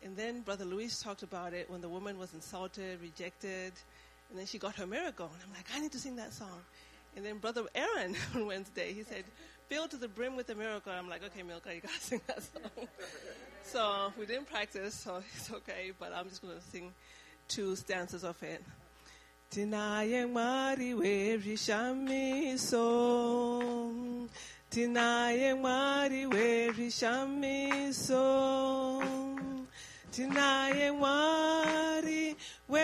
And then Brother Luis talked about it when the woman was insulted, rejected, and then she got her miracle. And I'm like, I need to sing that song. And then Brother Aaron on Wednesday, he said, filled to the brim with the miracle. I'm like, okay, Milka, you got to sing that song. So we didn't practice, so it's okay, but I'm just going to sing 2 stanzas of it. Tinayeng mari we shami so. Tinayeng mari we shami so. Tinayeng mari we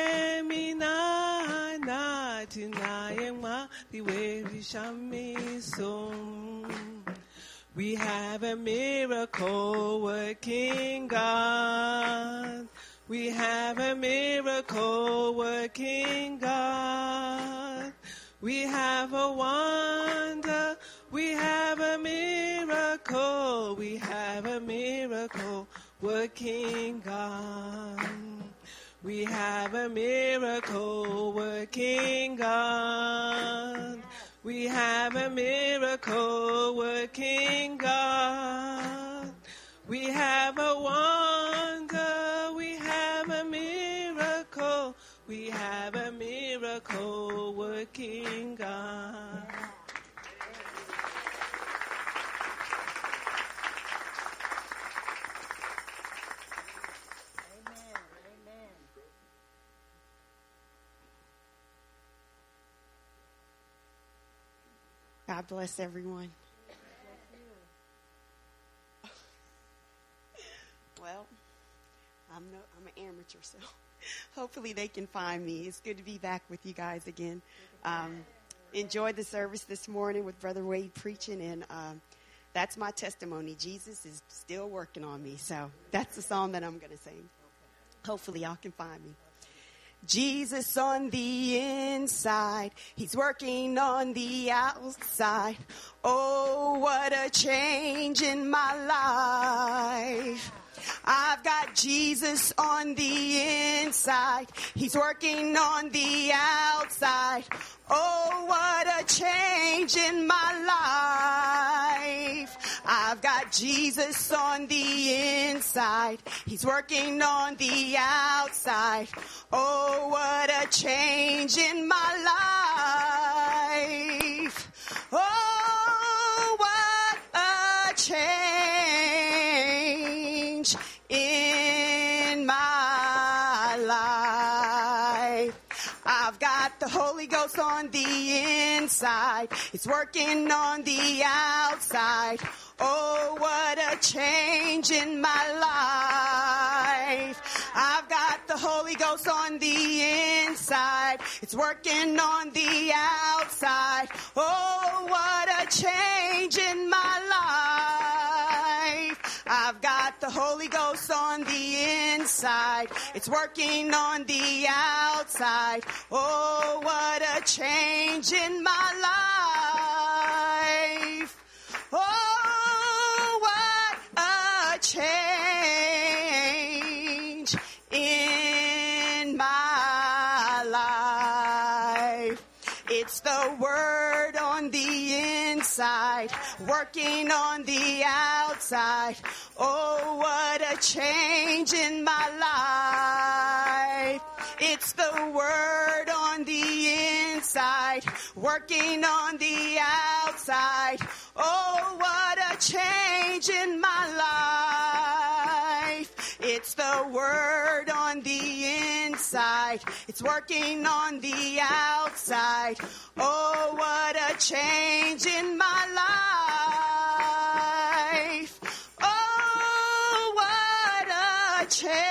minana. Tinayeng mari we shami so. We have a miracle working God. We have a miracle working God. We have a wonder. We have a miracle. We have a miracle working God. We have a miracle working God. We have a miracle working God. We have a wonder. We have a miracle. We have a miracle working God. God bless everyone. Well, I'm an amateur, so hopefully they can find me. It's good to be back with you guys again. Enjoyed the service this morning with Brother Wade preaching, and that's my testimony. Jesus is still working on me, so that's the song that I'm going to sing. Hopefully y'all can find me. Jesus on the inside, he's working on the outside. Oh, what a change in my life. I've got Jesus on the inside, he's working on the outside. Oh, what a change in my life. I've got Jesus on the inside, he's working on the outside. Oh, what a change in my life. Oh, what a change in my life. I've got the Holy Ghost on the inside, it's working on the outside. Oh, what a change in my life. I've got the Holy Ghost on the inside, it's working on the outside. Oh, what a change in my life. I've got the Holy Ghost on the inside, it's working on the outside. Oh, what a change in my life. Oh, what a change in my life. It's the word on the inside, working on the outside. Oh, what a change in my life. It's the word on the inside, working on the outside. Oh, what a change in my life. It's the word on the inside, it's working on the outside. Oh, what a change in my life. Oh, what a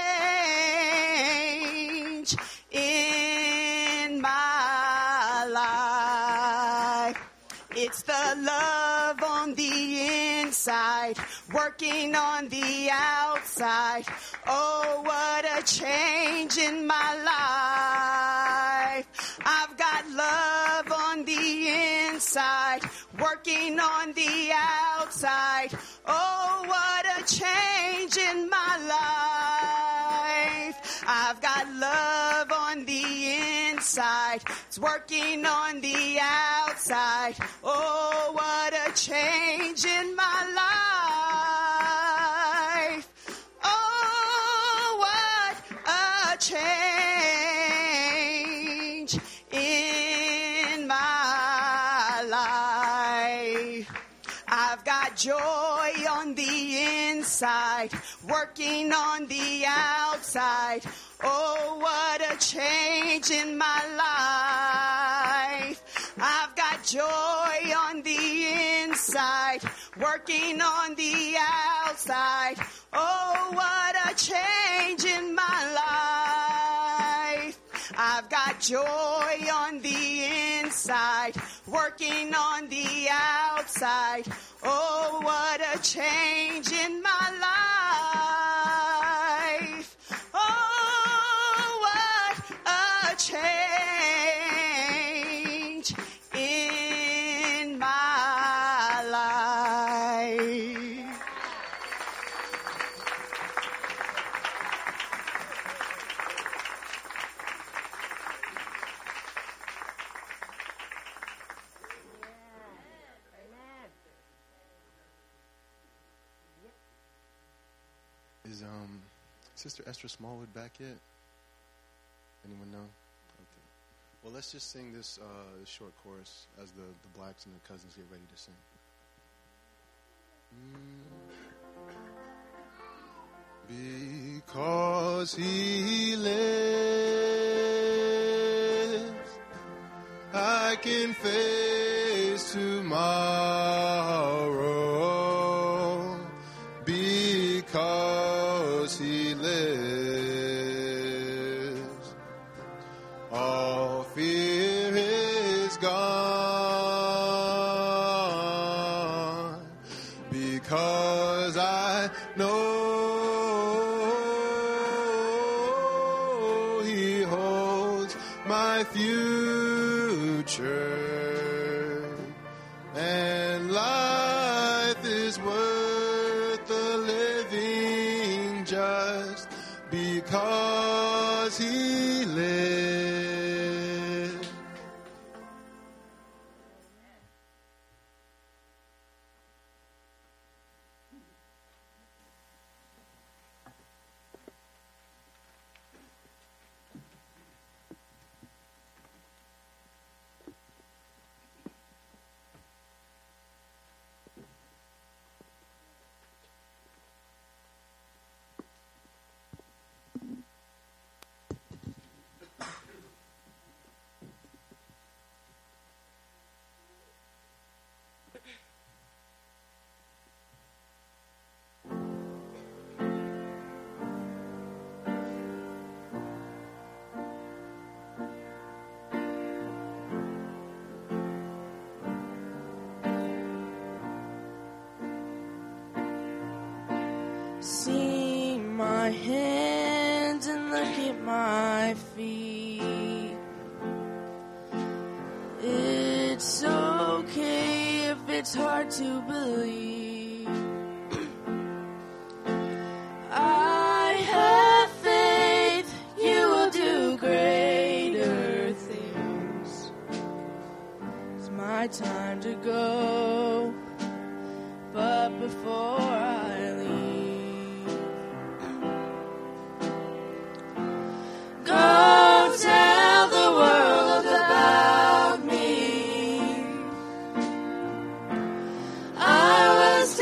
change in my life. It's the love on the inside, working on the outside. Oh, what a change in my life. I've got love on the inside, working on the outside. Oh, what a change in my life. I've got love on the inside, it's working on the outside. Oh, what a change in my life. Oh, change in my life. I've got joy on the inside, working on the outside. Oh, what a change in my life. I've got joy on the inside, working on the outside. Oh, what a change in my life. I've got joy on the inside, working on the outside. Oh, what a change in my life. Oh, what a change in my life. Is Sister Esther Smallwood back yet? Anyone know? Okay. Well, let's just sing this short chorus as the blacks and their cousins get ready to sing. Because he lives, I can face tomorrow. Because he lives, all fear is gone. Because I know he holds my future, and life is worth the living just because he lives. See my hands and look at my feet. It's okay if it's hard to believe. I have faith you will do greater things. It's my time to go, but before I leave, go tell the world about me. I was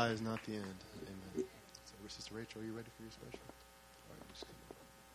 goodbye is not the end. Amen. So, Sister Rachel, are you ready for your special? All right, just come on.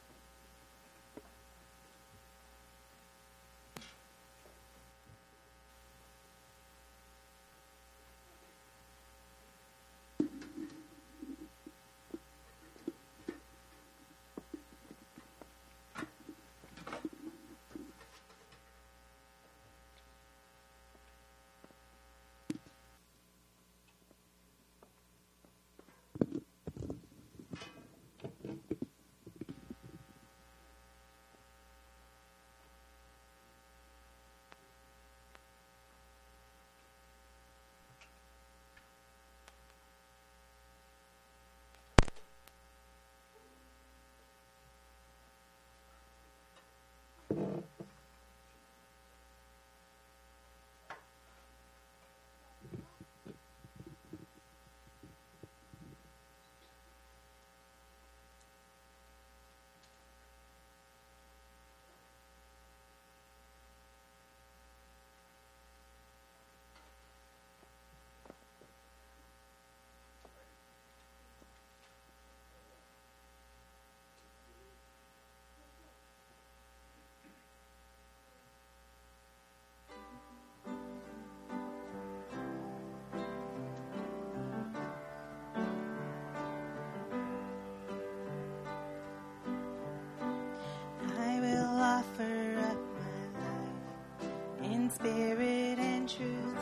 Spirit and truth,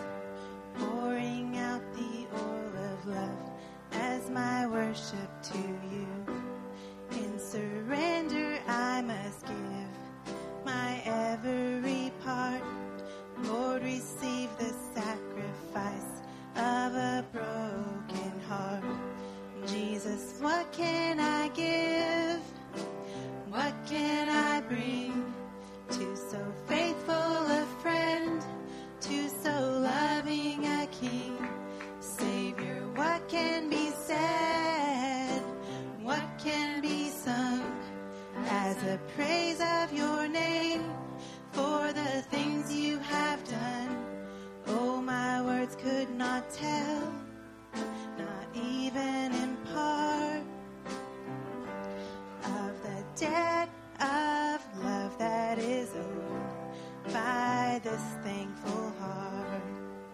pouring out the oil of love as my worship to you. In surrender I must give my every part. Lord, receive the sacrifice of a broken heart. Jesus, what can I give? What can I bring to so faithful a friend, to so loving a King? Savior, what can be said? What can be sung as a praise of your name for the things you have done? Oh, my words could not tell, not even in part, of the debt of love that is owed by this thankful heart.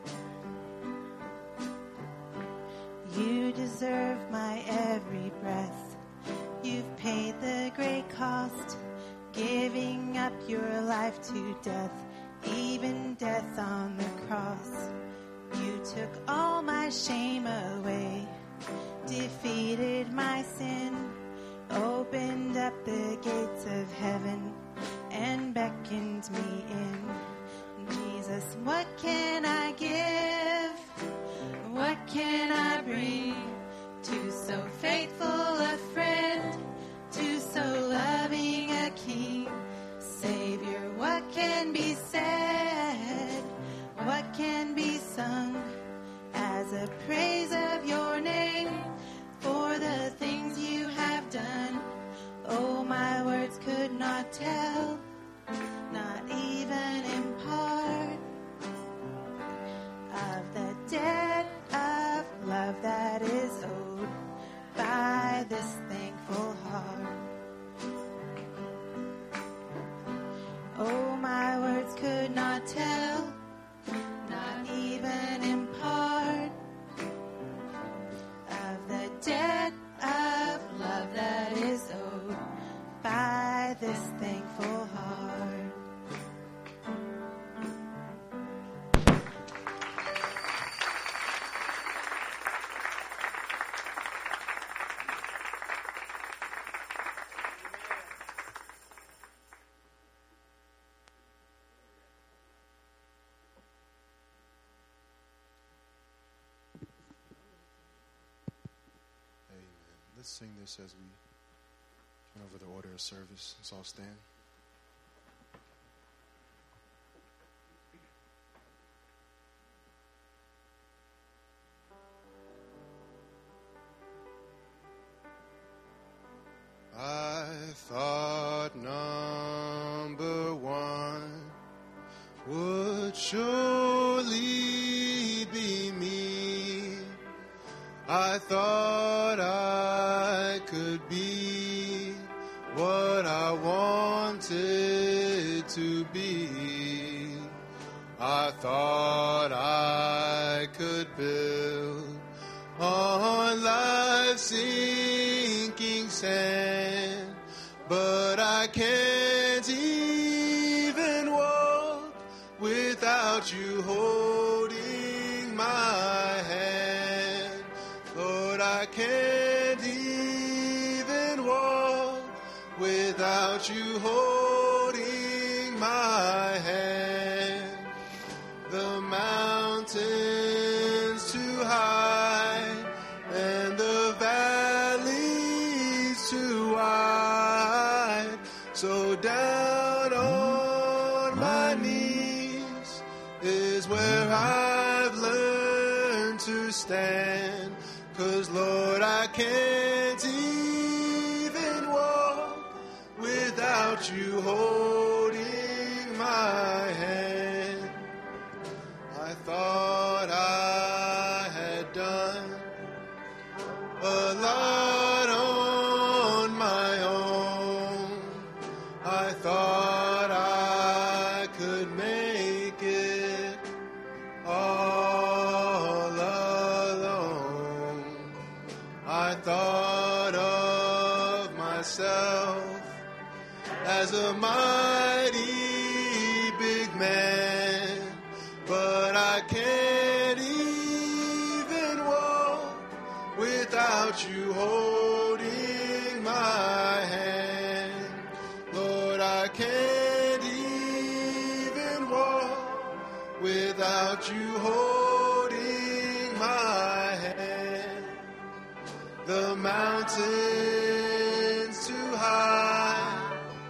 You deserve my every breath. You've paid the great cost, giving up your life to death, even death on the cross. You took all my shame away, defeated my sin, opened up the gates of heaven and beckoned me in. Jesus, what can I give? What can I bring to so faithful a friend, to so loving a King? Savior, what can be said? What can be sung as a praise of your name for the things you have done? Oh, my words could not tell, not even in part, of the debt of love that is owed by this thankful heart. Oh, my words could not tell, not even in part, of the debt of love that is owed by this thankful heart. Let's sing this as we turn over the order of service. Let's all stand. I thought number one would surely be me. could be what I wanted to be. I thought I could build on life's sinking sand, but I can't even walk without you holding my hand. Lord, I can't even walk without you holding my hand. The mountains too high and the valleys too wide, so down on my knees is where I've learned to stand. 'Cause Lord, I can't even walk without you holding my hand. I thought I had done a lot on my own. I thought I could make it all alone. I thought of myself as a mighty big man, but I can't even walk without you holding my hand. Lord, I can't even walk without you holding my hand. The mountains too high,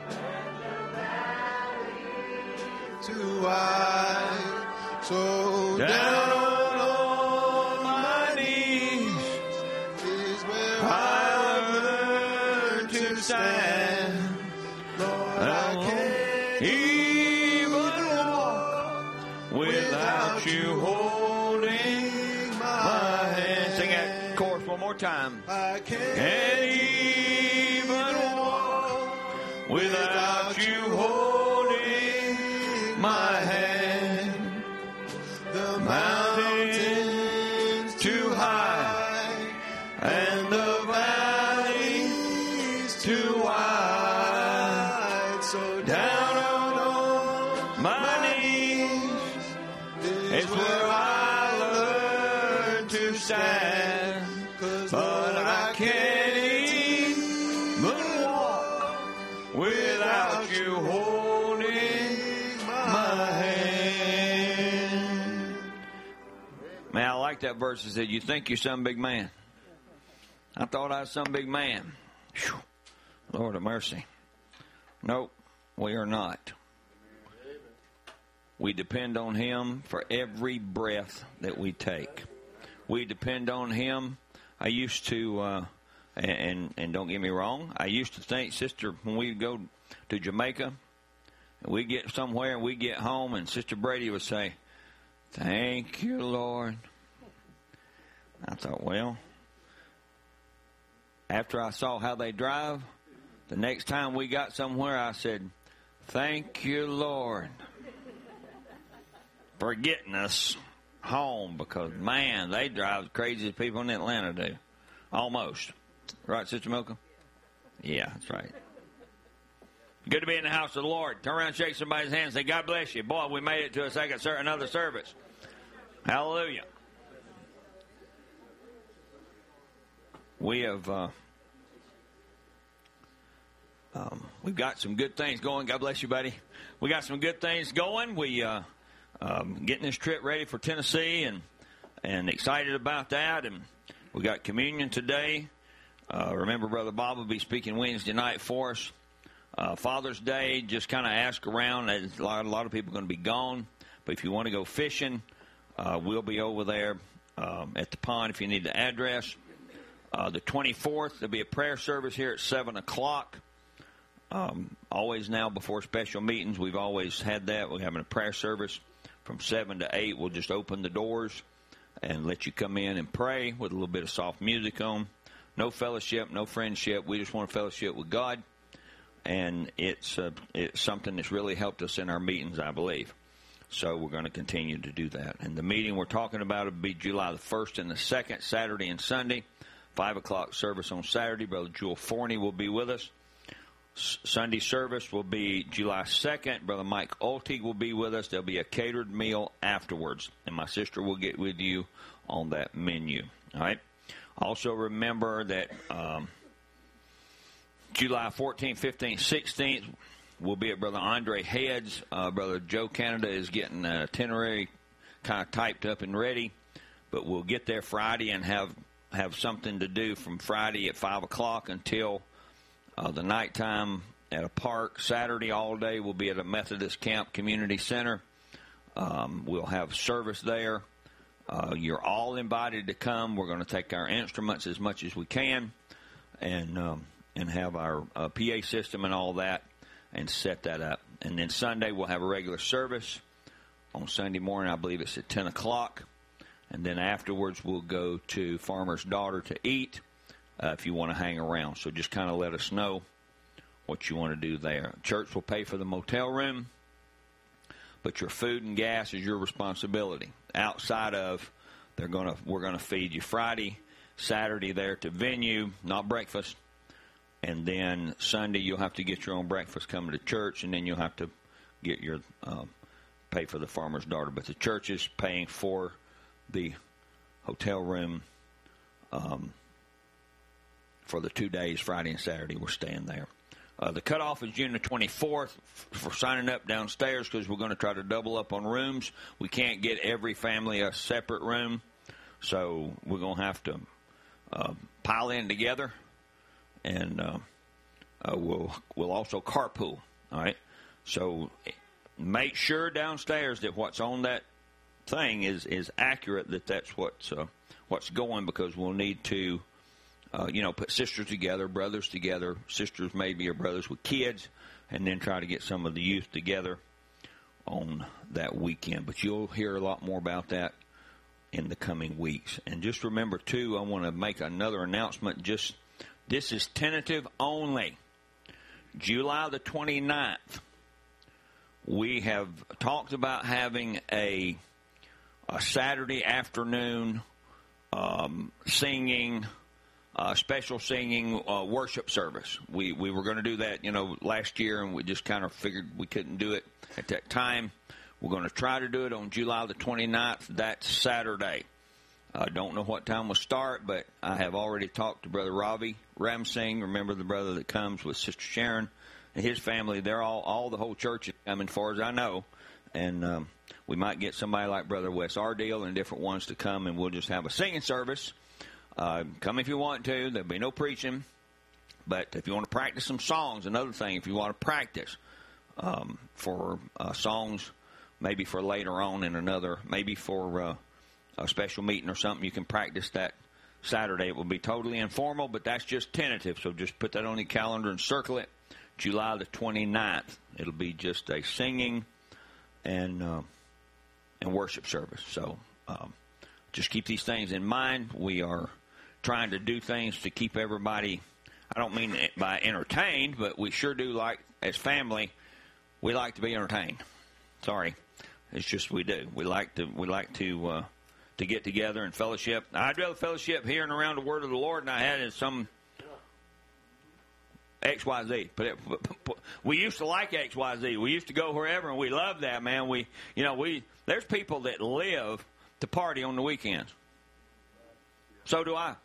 too wide, so down on my knees is where I've learned to stand. Lord, I can't even walk without you holding my hand. Sing that chorus one more time. I Can't even walk without you holding my hand. The Mountains too high and the valleys too wide, so down on my knees is where I learned to stand. But I can't even walk without you holding my hand. Man, I like that verse. It said, you think you're some big man. I thought I was some big man. Whew. Lord of mercy. Nope, we are not. We depend on Him for every breath that we take. We depend on Him. I used to, and don't get me wrong, I used to think, sister, when we go to Jamaica, and we get somewhere and we get home, and Sister Brady would say, thank you, Lord. I thought, well, after I saw how they drive, the next time we got somewhere, I said, thank you, Lord, for getting us home, because, man, they drive the craziest people in Atlanta do. Almost. Right, Sister Milka? Yeah, that's right. Good to be in the house of the Lord. Turn around, shake somebody's hand, and say, God bless you. Boy, we made it to another service. Hallelujah. We have, we've got some good things going. God bless you, buddy. We got some good things going. We, getting this trip ready for Tennessee and excited about that. And we got communion today. Remember, Brother Bob will be speaking Wednesday night for us. Father's Day, just kind of ask around. There's a lot of people going to be gone. But if you want to go fishing, we'll be over there at the pond if you need the address. The 24th, there'll be a prayer service here at 7 o'clock. Always now before special meetings, we've always had that. We're having a prayer service from 7 to 8. We'll just open the doors and let you come in and pray with a little bit of soft music on. no fellowship, no friendship. We just want to fellowship with God, and it's something that's really helped us in our meetings, I believe. So we're going to continue to do that. And the meeting we're talking about will be July the 1st and the 2nd, Saturday and Sunday. 5 o'clock service on Saturday. Brother Jewel Forney will be with us. Sunday service will be July 2nd. Brother Mike Oltig will be with us. There'll be a catered meal afterwards. And my sister will get with you on that menu. All right? Also remember that July 14th, 15th, 16th, we'll be at Brother Andre Head's. Brother Joe Canada is getting an itinerary kind of typed up and ready. But we'll get there Friday and have something to do from Friday at 5 o'clock until the nighttime at a park. Saturday all day we'll be at a Methodist Camp Community Center. We'll have service there. You're all invited to come. We're going to take our instruments as much as we can and have our PA system and all that and set that up. And then Sunday we'll have a regular service. On Sunday morning, I believe it's at 10 o'clock. And then afterwards we'll go to Farmer's Daughter to eat if you want to hang around. So just kind of let us know what you want to do there. Church will pay for the motel room, but your food and gas is your responsibility. Outside of, we're going to feed you Friday, Saturday there at the venue, not breakfast. And then Sunday you'll have to get your own breakfast coming to church, and then you'll have to get your pay for the Farmer's Daughter. But the church is paying for the hotel room for the 2 days, Friday and Saturday. We're staying there. The cutoff is June the 24th for signing up downstairs because we're going to try to double up on rooms. We can't get every family a separate room, so we're going to have to pile in together, and we'll also carpool. All right, so make sure downstairs that what's on that thing is accurate, that's what's going, because we'll need to put sisters together, brothers together, sisters maybe or brothers with kids, and then try to get some of the youth together on that weekend. But you'll hear a lot more about that in the coming weeks. And just remember too, I want to make another announcement. This is tentative only. July the 29th, we have talked about having a Saturday afternoon special singing worship service. We were going to do that, last year, and we just kind of figured we couldn't do it at that time. We're going to try to do it on July the 29th. That's Saturday. I don't know what time we'll start, but I have already talked to Brother Ravi Ramsing. Remember the brother that comes with Sister Sharon and his family. They're all the whole church is coming, as far as I know. And we might get somebody like Brother Wes Ardale and different ones to come, and we'll just have a singing service. Come if you want to. There'll be no preaching. But if you want to practice some songs, another thing, if you want to practice for songs, maybe for later on in another, maybe for a special meeting or something, you can practice that Saturday. It will be totally informal, but that's just tentative. So just put that on your calendar and circle it. July the 29th. It'll be just a singing and worship service. So just keep these things in mind. We are trying to do things to keep everybody, I don't mean by entertained, but we sure do like, as family, we like to be entertained. Sorry. It's just we do. We like to get together and fellowship. I'd rather fellowship here and around the Word of the Lord than I had in some XYZ. We used to like XYZ. We used to go wherever, and we loved that, man. There's people that live to party on the weekends. So do I.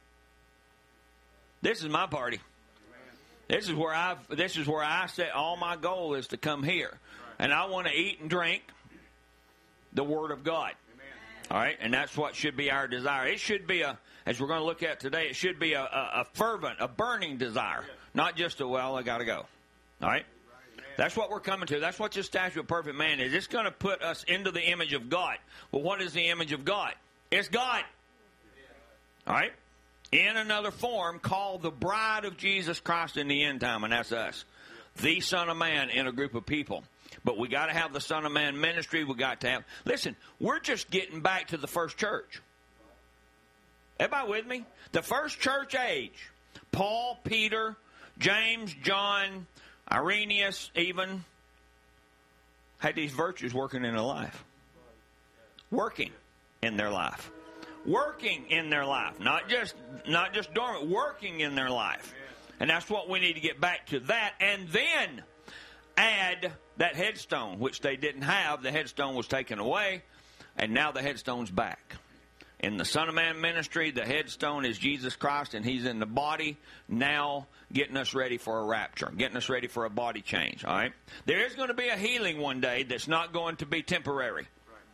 This is my party. This is where I set all my goal is to come here, and I want to eat and drink the Word of God. All right, and that's what should be our desire. It should be as we're going to look at today, it should be a fervent, a burning desire, not just I got to go. All right? That's what we're coming to. That's what this statue of perfect man is. It's going to put us into the image of God. Well, what is the image of God? It's God. All right? In another form called the bride of Jesus Christ in the end time, and that's us. The Son of Man in a group of people. But we got to have the Son of Man ministry. We got to have. Listen, we're just getting back to the first church. Everybody with me? The first church age, Paul, Peter, James, John, Irenaeus even, had these virtues working in their life. Working in their life. Working in their life. Not just dormant, working in their life. And that's what we need to get back to that. And then add that headstone, which they didn't have. The headstone was taken away, and now the headstone's back. In the Son of Man ministry, the headstone is Jesus Christ, and He's in the body now getting us ready for a rapture, getting us ready for a body change, all right? There is going to be a healing one day that's not going to be temporary.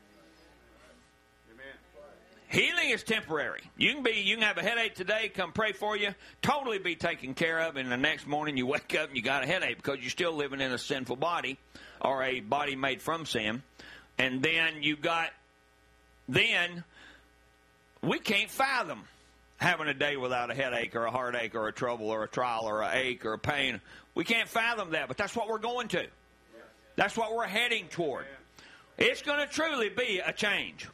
Healing is temporary. You can have a headache today, come pray for you, totally be taken care of, and the next morning you wake up and you got a headache because you're still living in a sinful body or a body made from sin. And then we can't fathom having a day without a headache or a heartache or a trouble or a trial or an ache or a pain. We can't fathom that, but that's what we're going to. That's what we're heading toward. It's going to truly be a change.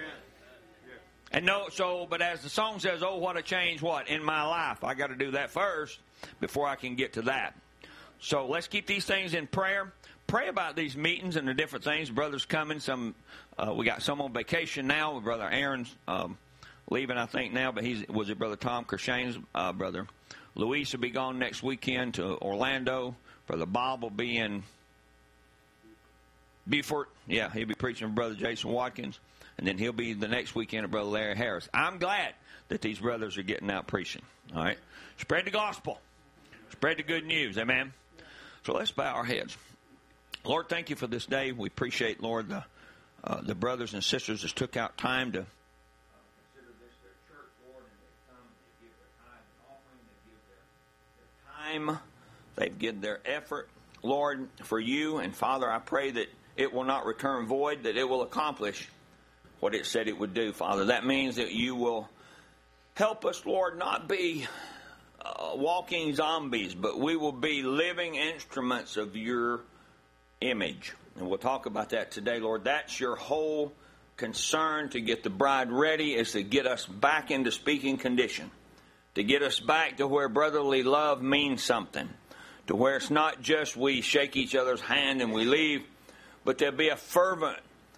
But as the song says, oh, what a change, what? In my life. I got to do that first before I can get to that. So let's keep these things in prayer. Pray about these meetings and the different things. Brothers coming. We got some on vacation now. Brother Aaron's leaving, I think, now. But was it Brother Tom Kershane's brother? Luis will be gone next weekend to Orlando. Brother Bob will be in Beaufort. Yeah, he'll be preaching with Brother Jason Watkins. And then he'll be the next weekend at Brother Larry Harris. I'm glad that these brothers are getting out preaching. All right? Spread the gospel. Spread the good news. Amen? So let's bow our heads. Lord, thank you for this day. We appreciate, Lord, the brothers and sisters that took out time to consider this their church, Lord, and they come, they give their tithe and offering, they give their time, they've given their effort, Lord, for you. And Father, I pray that it will not return void, that it will accomplish what it said it would do, Father. That means that you will help us, Lord, not be walking zombies, but we will be living instruments of your image. And we'll talk about that today, Lord. That's your whole concern, to get the bride ready, is to get us back into speaking condition, to get us back to where brotherly love means something, to where it's not just we shake each other's hand and we leave, but there'll be a fervent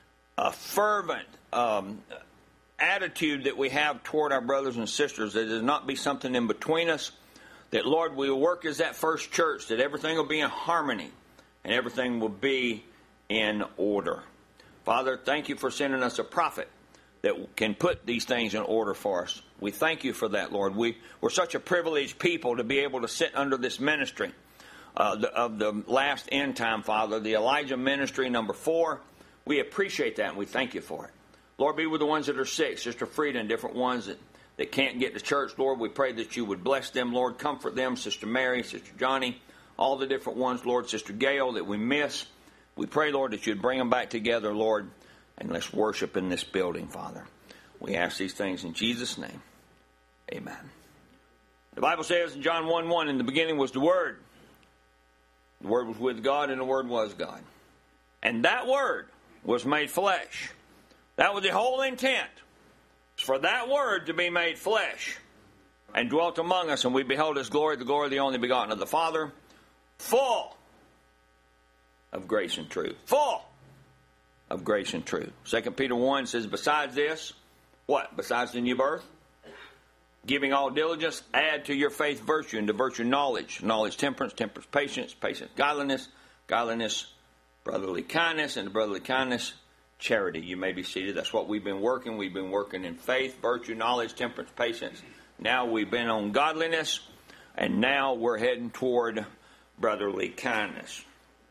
attitude that we have toward our brothers and sisters, that does not be something in between us, that, Lord, we will work as that first church, that everything will be in harmony and everything will be in order. Father, thank you for sending us a prophet that can put these things in order for us. We thank you for that, Lord. We're such a privileged people to be able to sit under this ministry of the last end time, Father, the Elijah ministry, number 4. We appreciate that, and we thank you for it. Lord, be with the ones that are sick, Sister Frida and different ones that can't get to church. Lord, we pray that you would bless them, Lord. Comfort them, Sister Mary, Sister Johnny, all the different ones, Lord. Sister Gail that we miss. We pray, Lord, that you'd bring them back together, Lord, and let's worship in this building, Father. We ask these things in Jesus' name. Amen. The Bible says in John 1:1, in the beginning was the Word. The Word was with God, and the Word was God. And that Word was made flesh. That was the whole intent, for that Word to be made flesh and dwelt among us, and we beheld His glory, the glory of the only begotten of the Father, full of grace and truth. Full of grace and truth. 2 Peter 1 says, besides this, what? Besides the new birth? Giving all diligence, add to your faith virtue, and to virtue knowledge. Knowledge temperance, temperance patience, patience godliness, godliness brotherly kindness, and to brotherly kindness charity. You may be seated. That's what we've been working. We've been working in faith, virtue, knowledge, temperance, patience. Now we've been on godliness, and now we're heading toward brotherly kindness.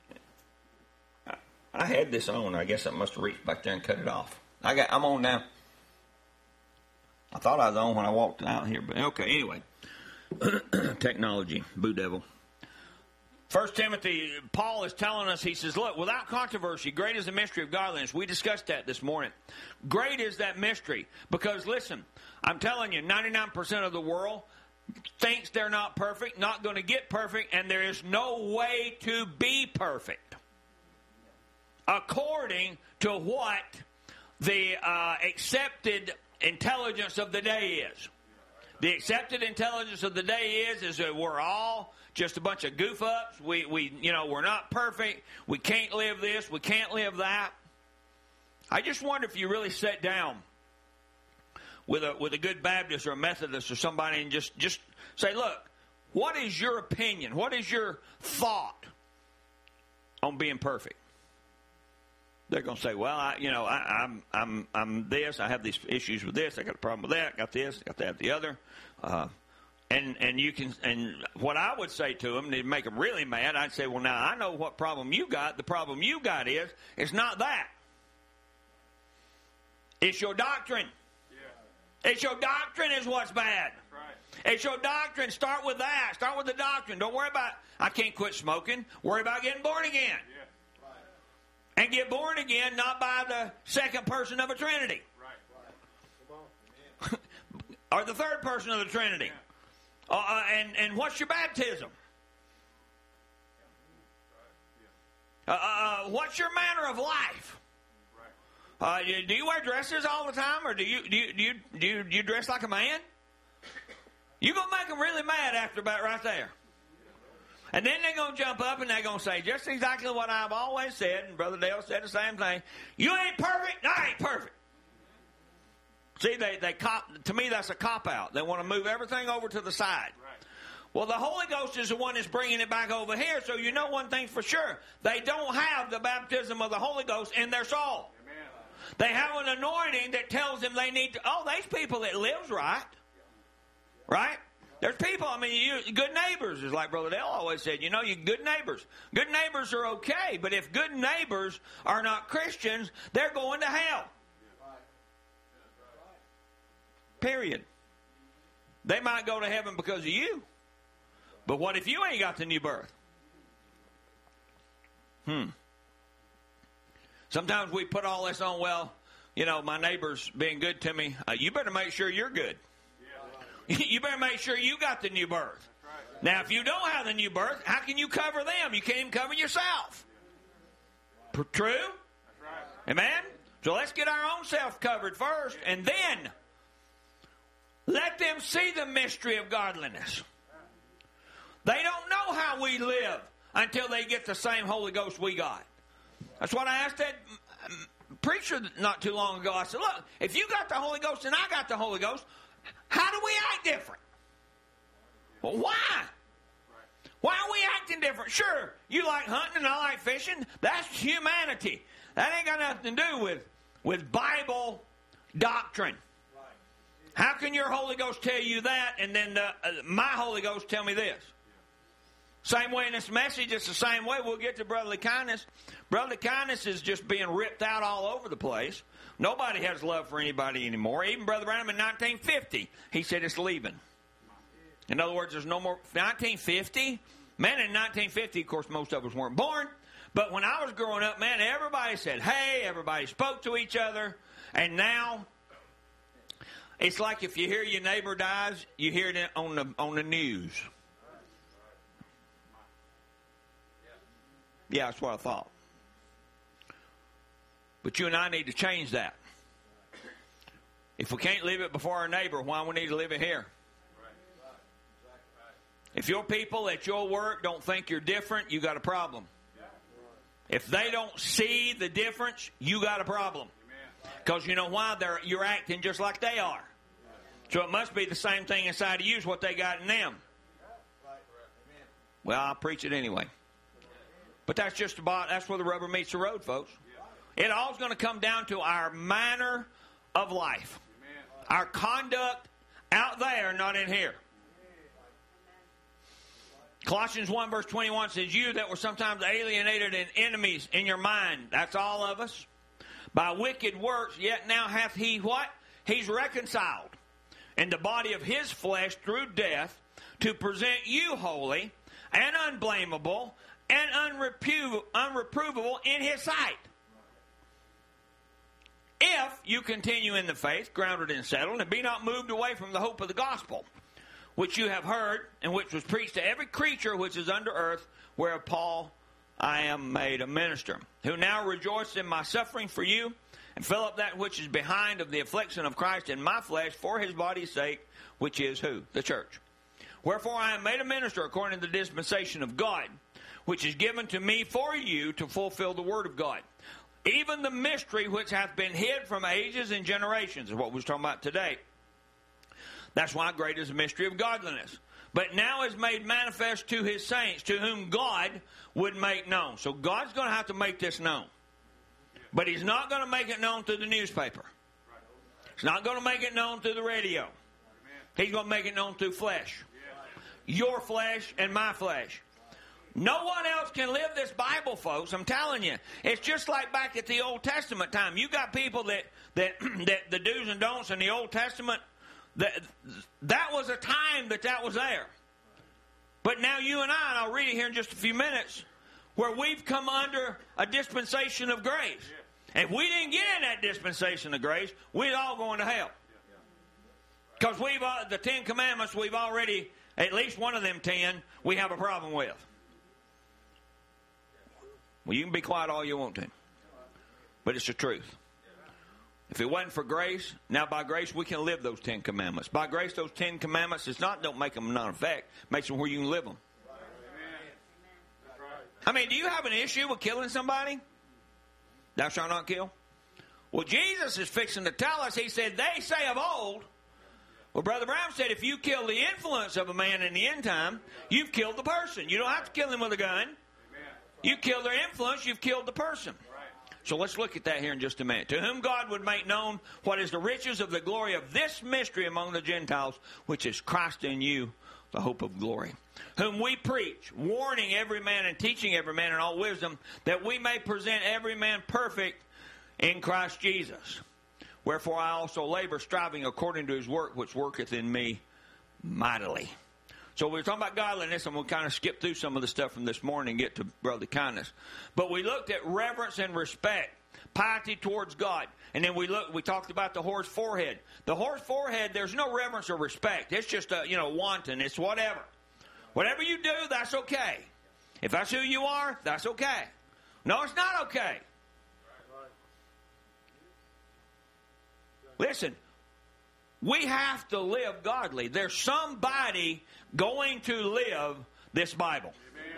I had this on. I guess I must have reached back there and cut it off. I'm on now. I thought I was on when I walked out here, but okay, anyway. Technology, boo devil. 1 Timothy, Paul is telling us, he says, look, without controversy, great is the mystery of godliness. We discussed that this morning. Great is that mystery. Because, listen, I'm telling you, 99% of the world thinks they're not perfect, not going to get perfect, and there is no way to be perfect. According to what the accepted intelligence of the day is. The accepted intelligence of the day is that we're all just a bunch of goof-ups. We're not perfect. We can't live this. We can't live that. I just wonder if you really sat down with a good Baptist or a Methodist or somebody and just say, look, what is your opinion? What is your thought on being perfect? They're going to say, well, I'm this. I have these issues with this. I got a problem with that. I got this. I got that. The other. And what I would say to them to make them really mad, I'd say, well, now I know what problem you got. The problem you got is it's not that. It's your doctrine. Yeah. It's your doctrine is what's bad. That's right. It's your doctrine. Start with that. Start with the doctrine. Don't worry about I can't quit smoking. Worry about getting born again. Yeah. And get born again, not by the second person of a Trinity. Right. Or the third person of the Trinity. Yeah. And what's your baptism? What's your manner of life? Do you wear dresses all the time, or do you dress like a man? You're going to make them really mad after about right there. And then they're going to jump up and they're going to say just exactly what I've always said, and Brother Dale said the same thing. You ain't perfect, and I ain't perfect. See, to me, that's a cop-out. They want to move everything over to the side. Right. Well, the Holy Ghost is the one that's bringing it back over here, so you know one thing for sure. They don't have the baptism of the Holy Ghost in their soul. Amen. They have an anointing that tells them they need to, there's people that lives right. Right? There's people, good neighbors, is like Brother Dale always said, you good neighbors. Good neighbors are okay, but if good neighbors are not Christians, they're going to hell. Period. They might go to heaven because of you. But what if you ain't got the new birth? Sometimes we put all this on, my neighbor's being good to me. You better make sure you're good. You better make sure you got the new birth. Right. Now, if you don't have the new birth, how can you cover them? You can't even cover yourself. True? That's right. Amen? So let's get our own self covered first, and then let them see the mystery of godliness. They don't know how we live until they get the same Holy Ghost we got. That's what I asked that preacher not too long ago. I said, look, if you got the Holy Ghost and I got the Holy Ghost, how do we act different? Well, why? Why are we acting different? Sure, you like hunting and I like fishing. That's humanity. That ain't got nothing to do with Bible doctrine. How can your Holy Ghost tell you that and then my Holy Ghost tell me this? Same way in this message, it's the same way. We'll get to brotherly kindness. Brotherly kindness is just being ripped out all over the place. Nobody has love for anybody anymore. Even Brother Branham in 1950, he said it's leaving. In other words, there's no more. 1950? Man, in 1950, of course, most of us weren't born. But when I was growing up, man, everybody said, hey, everybody spoke to each other. And now, it's like if you hear your neighbor dies, you hear it on the news. Yeah, that's what I thought. But you and I need to change that. If we can't live it before our neighbor, why we need to live it here? If your people at your work don't think you're different, you got a problem. If they don't see the difference, you got a problem. Because you know why? You're acting just like they are. So it must be the same thing inside of you as what they got in them. Well, I'll preach it anyway. But that's where the rubber meets the road, folks. It all's going to come down to our manner of life. Our conduct out there, not in here. Colossians 1 verse 21 says, you that were sometimes alienated and enemies in your mind, that's all of us, by wicked works, yet now hath he what? He's reconciled in the body of his flesh through death to present you holy and unblameable and unreprovable in his sight. If you continue in the faith, grounded and settled, and be not moved away from the hope of the gospel, which you have heard, and which was preached to every creature which is under earth, whereof Paul I am made a minister, who now rejoice in my suffering for you, and fill up that which is behind of the affliction of Christ in my flesh for his body's sake, which is who? The church. Wherefore I am made a minister according to the dispensation of God, which is given to me for you to fulfill the word of God. Even the mystery which hath been hid from ages and generations is what we were talking about today. That's why great is the mystery of godliness. But now is made manifest to his saints, to whom God would make known. So God's going to have to make this known. But he's not going to make it known through the newspaper. He's not going to make it known through the radio. He's going to make it known through flesh. Your flesh and my flesh. No one else can live this Bible, folks. I'm telling you. It's just like back at the Old Testament time. You got people that the do's and don'ts in the Old Testament. That was a time that was there. But now you and I, and I'll read it here in just a few minutes, where we've come under a dispensation of grace. And if we didn't get in that dispensation of grace, we'd all go into hell. Because the 10 Commandments, we've already, at least one of them 10, we have a problem with. Well, you can be quiet all you want to. But it's the truth. If it wasn't for grace, now by grace we can live those 10 Commandments. By grace, those 10 Commandments, don't make them non-effect. Makes them where you can live them. I mean, do you have an issue with killing somebody? Thou shalt not kill. Well, Jesus is fixing to tell us, he said, they say of old. Well, Brother Brown said, if you kill the influence of a man in the end time, you've killed the person. You don't have to kill him with a gun. You kill their influence, you've killed the person. So let's look at that here in just a minute. To whom God would make known what is the riches of the glory of this mystery among the Gentiles, which is Christ in you, the hope of glory. Whom we preach, warning every man and teaching every man in all wisdom, that we may present every man perfect in Christ Jesus. Wherefore I also labor, striving according to his work, which worketh in me mightily. So we were talking about godliness, and we'll kind of skip through some of the stuff from this morning and get to brotherly kindness. But we looked at reverence and respect, piety towards God. And then we talked about the horse forehead. The horse forehead, there's no reverence or respect. It's just wanton. It's whatever. Whatever you do, that's okay. If that's who you are, that's okay. No, it's not okay. Listen, we have to live godly. There's somebody going to live this Bible.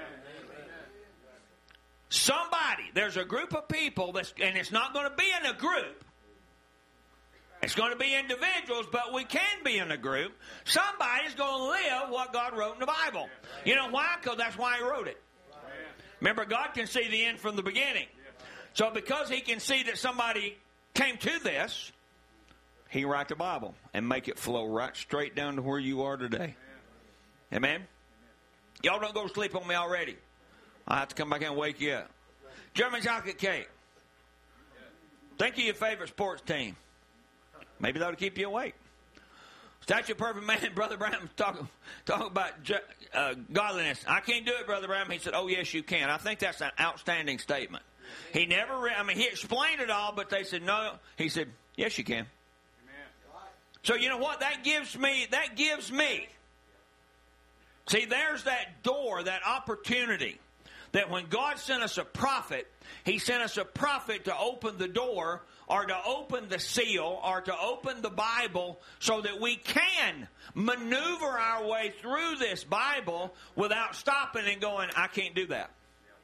Somebody. There's a group of people, and it's not going to be in a group. It's going to be individuals, but we can be in a group. Somebody's going to live what God wrote in the Bible. You know why? Because that's why he wrote it. Remember, God can see the end from the beginning. So because he can see that somebody came to this, he write the Bible and make it flow right straight down to where you are today. Amen? Y'all don't go to sleep on me already. I have to come back and wake you up. German chocolate cake. Think of your favorite sports team. Maybe that'll keep you awake. Statue of Perfect Man, Brother Branham talking about godliness. I can't do it, Brother Branham. He said, oh, yes, you can. I think that's an outstanding statement. He never, he explained it all, but they said, no. He said, yes, you can. So you know what? That gives me. See, there's that door, that opportunity, that when God sent us a prophet, he sent us a prophet to open the door, or to open the seal, or to open the Bible, so that we can maneuver our way through this Bible without stopping and going, I can't do that.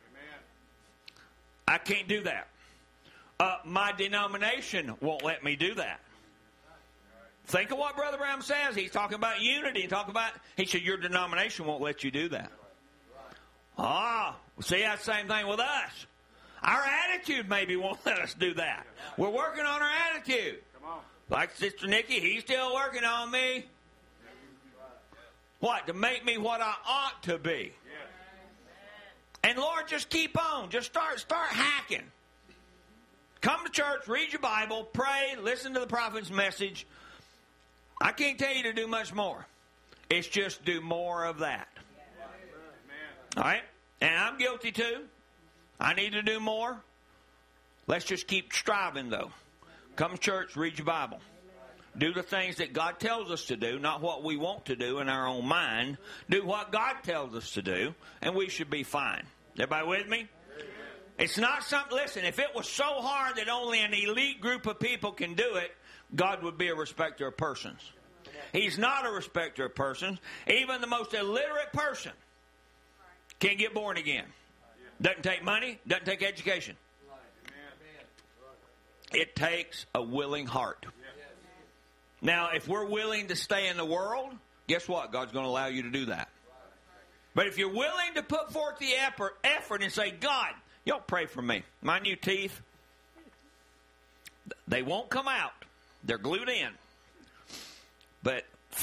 I can't do that. My denomination won't let me do that. Think of what Brother Branham says. He's talking about unity. He said, your denomination won't let you do that. See, that's the same thing with us. Our attitude maybe won't let us do that. We're working on our attitude. Like Sister Nikki, he's still working on me. What? To make me what I ought to be. And Lord, just keep on. Just start hacking. Come to church, read your Bible, pray, listen to the prophet's message. I can't tell you to do much more. It's just do more of that. All right? And I'm guilty too. I need to do more. Let's just keep striving, though. Come to church, read your Bible. Do the things that God tells us to do, not what we want to do in our own mind. Do what God tells us to do, and we should be fine. Everybody with me? It's not something, listen, if it was so hard that only an elite group of people can do it, God would be a respecter of persons. He's not a respecter of persons. Even the most illiterate person can get born again. Doesn't take money, doesn't take education. It takes a willing heart. Now, if we're willing to stay in the world, guess what? God's going to allow you to do that. But if you're willing to put forth the effort and say, God, y'all pray for me. My new teeth, they won't come out. They're glued in. But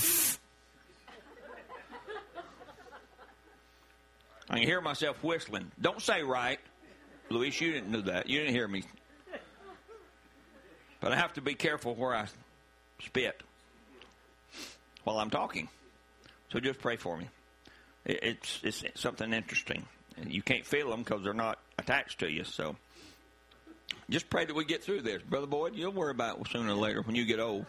I can hear myself whistling. Don't say right. Luis, you didn't do that. You didn't hear me. But I have to be careful where I spit while I'm talking. So just pray for me. It's something interesting. You can't feel them because they're not attached to you. So just pray that we get through this. Brother Boyd, you'll worry about it sooner or later when you get old.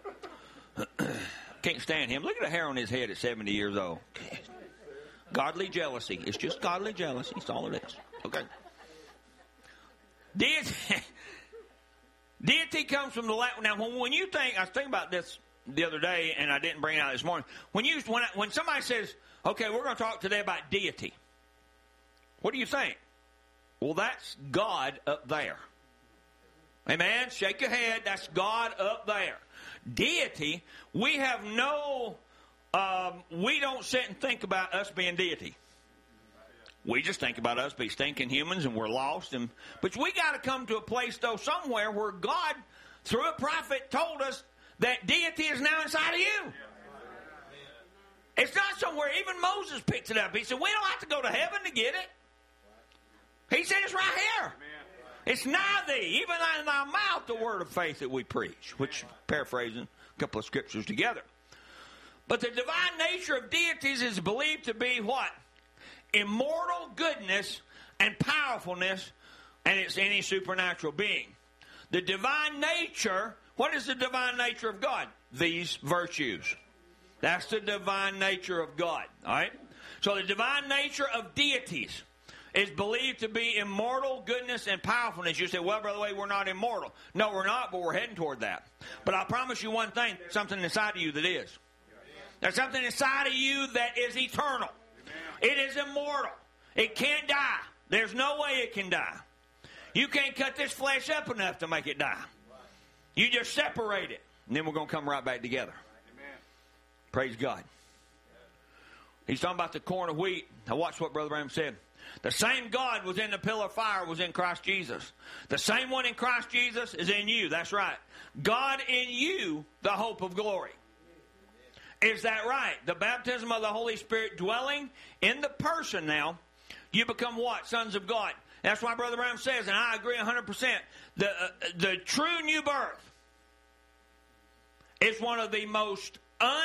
Can't stand him. Look at the hair on his head at 70 years old. Godly jealousy. It's just godly jealousy. That's all it is. Okay. Deity comes from the Latin. Now, when you think, I was thinking about this the other day, and I didn't bring it out this morning. When somebody says, okay, we're going to talk today about deity, what do you think? Well, that's God up there. Amen? Shake your head. That's God up there. Deity, we have we don't sit and think about us being deity. We just think about us being stinking humans and we're lost. But we got to come to a place, though, somewhere where God, through a prophet, told us that deity is now inside of you. It's not somewhere. Even Moses picked it up. He said, we don't have to go to heaven to get it. He said it's right here. It's nigh thee, even in thy mouth, the word of faith that we preach, which, paraphrasing a couple of scriptures together. But the divine nature of deities is believed to be what? Immortal goodness and powerfulness, and it's any supernatural being. The divine nature, what is the divine nature of God? These virtues. That's the divine nature of God. All right? So the divine nature of deities is believed to be immortal goodness and powerfulness. You say, well, Brother Wade, we're not immortal. No, we're not, but we're heading toward that. But I promise you one thing, something inside of you that is. There's something inside of you that is eternal. It is immortal. It can't die. There's no way it can die. You can't cut this flesh up enough to make it die. You just separate it, and then we're going to come right back together. Praise God. He's talking about the corn of wheat. Now watch what Brother Branham said. The same God was in the pillar of fire was in Christ Jesus. The same one in Christ Jesus is in you. That's right. God in you, the hope of glory. Is that right? The baptism of the Holy Spirit dwelling in the person now, you become what? Sons of God. That's why Brother Branham says, and I agree 100%, the true new birth is one of the most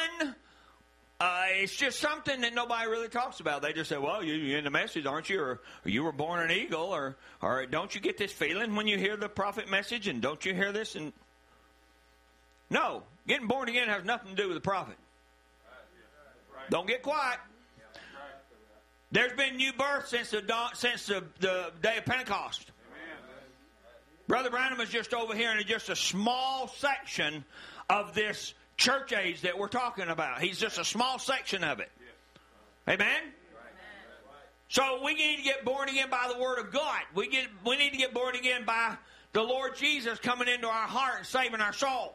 it's just something that nobody really talks about. They just say, well, you're in the message, aren't you? Or you were born an eagle, or don't you get this feeling when you hear the prophet message, and don't you hear this? And no, getting born again has nothing to do with the prophet. Don't get quiet. There's been new birth since the day of Pentecost. Brother Branham is just over here in just a small section of this church age that we're talking about. He's just a small section of it. Amen? So we need to get born again by the Word of God. We need to get born again by the Lord Jesus coming into our heart and saving our soul.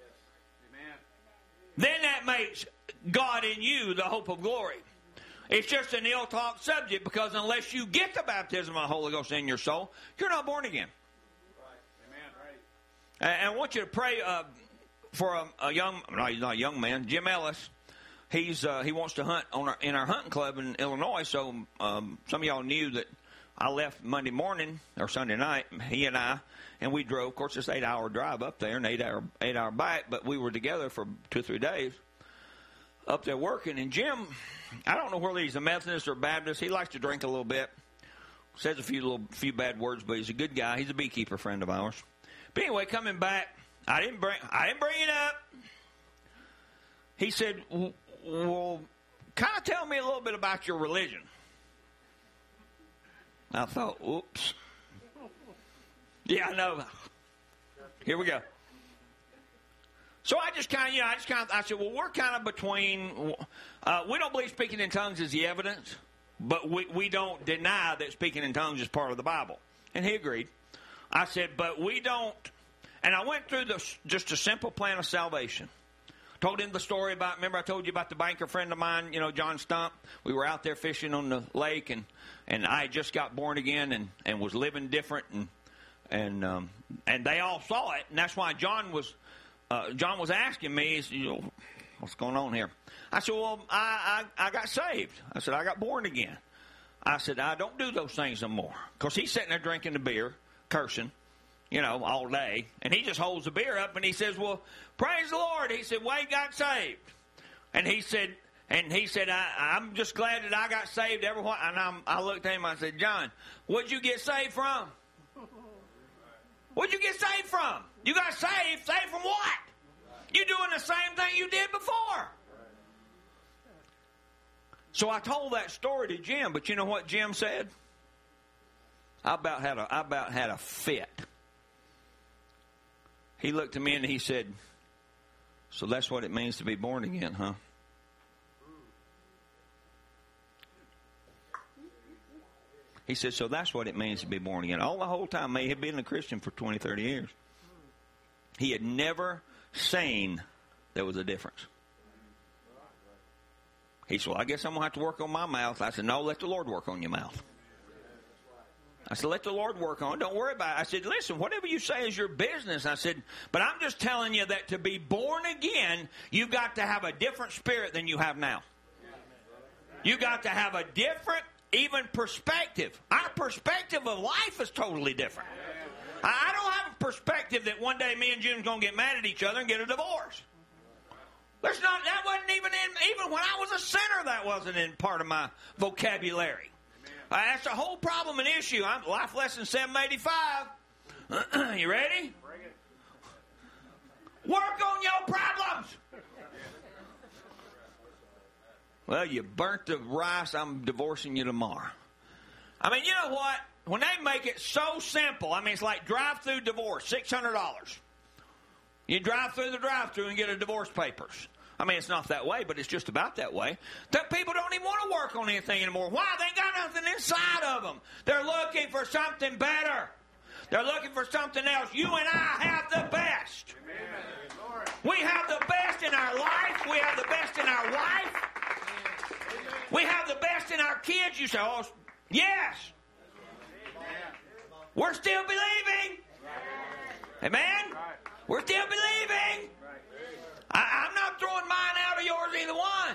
Then that makes God in you the hope of glory. It's just an ill-talked subject because unless you get the baptism of the Holy Ghost in your soul, you're not born again. And I want you to pray for a young, not a young man, Jim Ellis. He wants to hunt in our hunting club in Illinois. So some of y'all knew that I left Monday morning or Sunday night. He and I, and we drove. Of course, it's an 8-hour drive up there and 8-hour back. But we were together for 2 or 3 days up there working. And Jim, I don't know whether he's a Methodist or Baptist. He likes to drink a little bit. Says a few bad words, but he's a good guy. He's a beekeeper friend of ours. But anyway, coming back, I didn't bring it up. He said, well, kind of tell me a little bit about your religion. I thought, oops, Yeah, I know. Here we go. So I said, well, we're kind of between, we don't believe speaking in tongues is the evidence, but we don't deny that speaking in tongues is part of the Bible. And he agreed. I said, but we don't, and I went through just a simple plan of salvation. Told him the story about, remember I told you about the banker friend of mine, John Stump? We were out there fishing on the lake, and I had just got born again and was living different, and they all saw it, and that's why John was asking me, what's going on here? I said, well, I got saved. I said, I got born again. I said, I don't do those things no more. Because he's sitting there drinking the beer, cursing, all day. And he just holds the beer up and he says, well, praise the Lord. He said, Wade got saved. And he said, I'm just glad that I got saved. And I looked at him and I said, John, what'd you get saved from? What'd you get saved from? You got saved. Saved from what? You're doing the same thing you did before. So I told that story to Jim, but you know what Jim said? I about had a fit. He looked at me and he said, so that's what it means to be born again, huh? He said, so that's what it means to be born again. All the whole time, he had been a Christian for 20, 30 years. He had never seen there was a difference. He said, well, I guess I'm going to have to work on my mouth. I said, no, let the Lord work on your mouth. I said, let the Lord work on it. Don't worry about it. I said, listen, whatever you say is your business. I said, but I'm just telling you that to be born again, you've got to have a different spirit than you have now. You've got to have a different, even perspective. Our perspective of life is totally different. I don't have a perspective that one day me and Jim's going to get mad at each other and get a divorce. That wasn't even when I was a sinner, that wasn't in part of my vocabulary. That's a whole problem and issue. Life lesson 785. You ready? Work on your problems. Well, you burnt the rice. I'm divorcing you tomorrow. I mean, you know what? When they make it so simple, it's like drive-through divorce, $600. You drive through the drive-through and get a divorce papers. It's not that way, but it's just about that way. That people don't even want to work on anything anymore. Why? They got nothing inside of them. They're looking for something better. They're looking for something else. You and I have the best. We have the best in our life. We have the best in our wife. We have the best in our kids. You say, oh, yes. We're still believing. Amen? We're still believing. I'm not throwing mine out or yours, either one.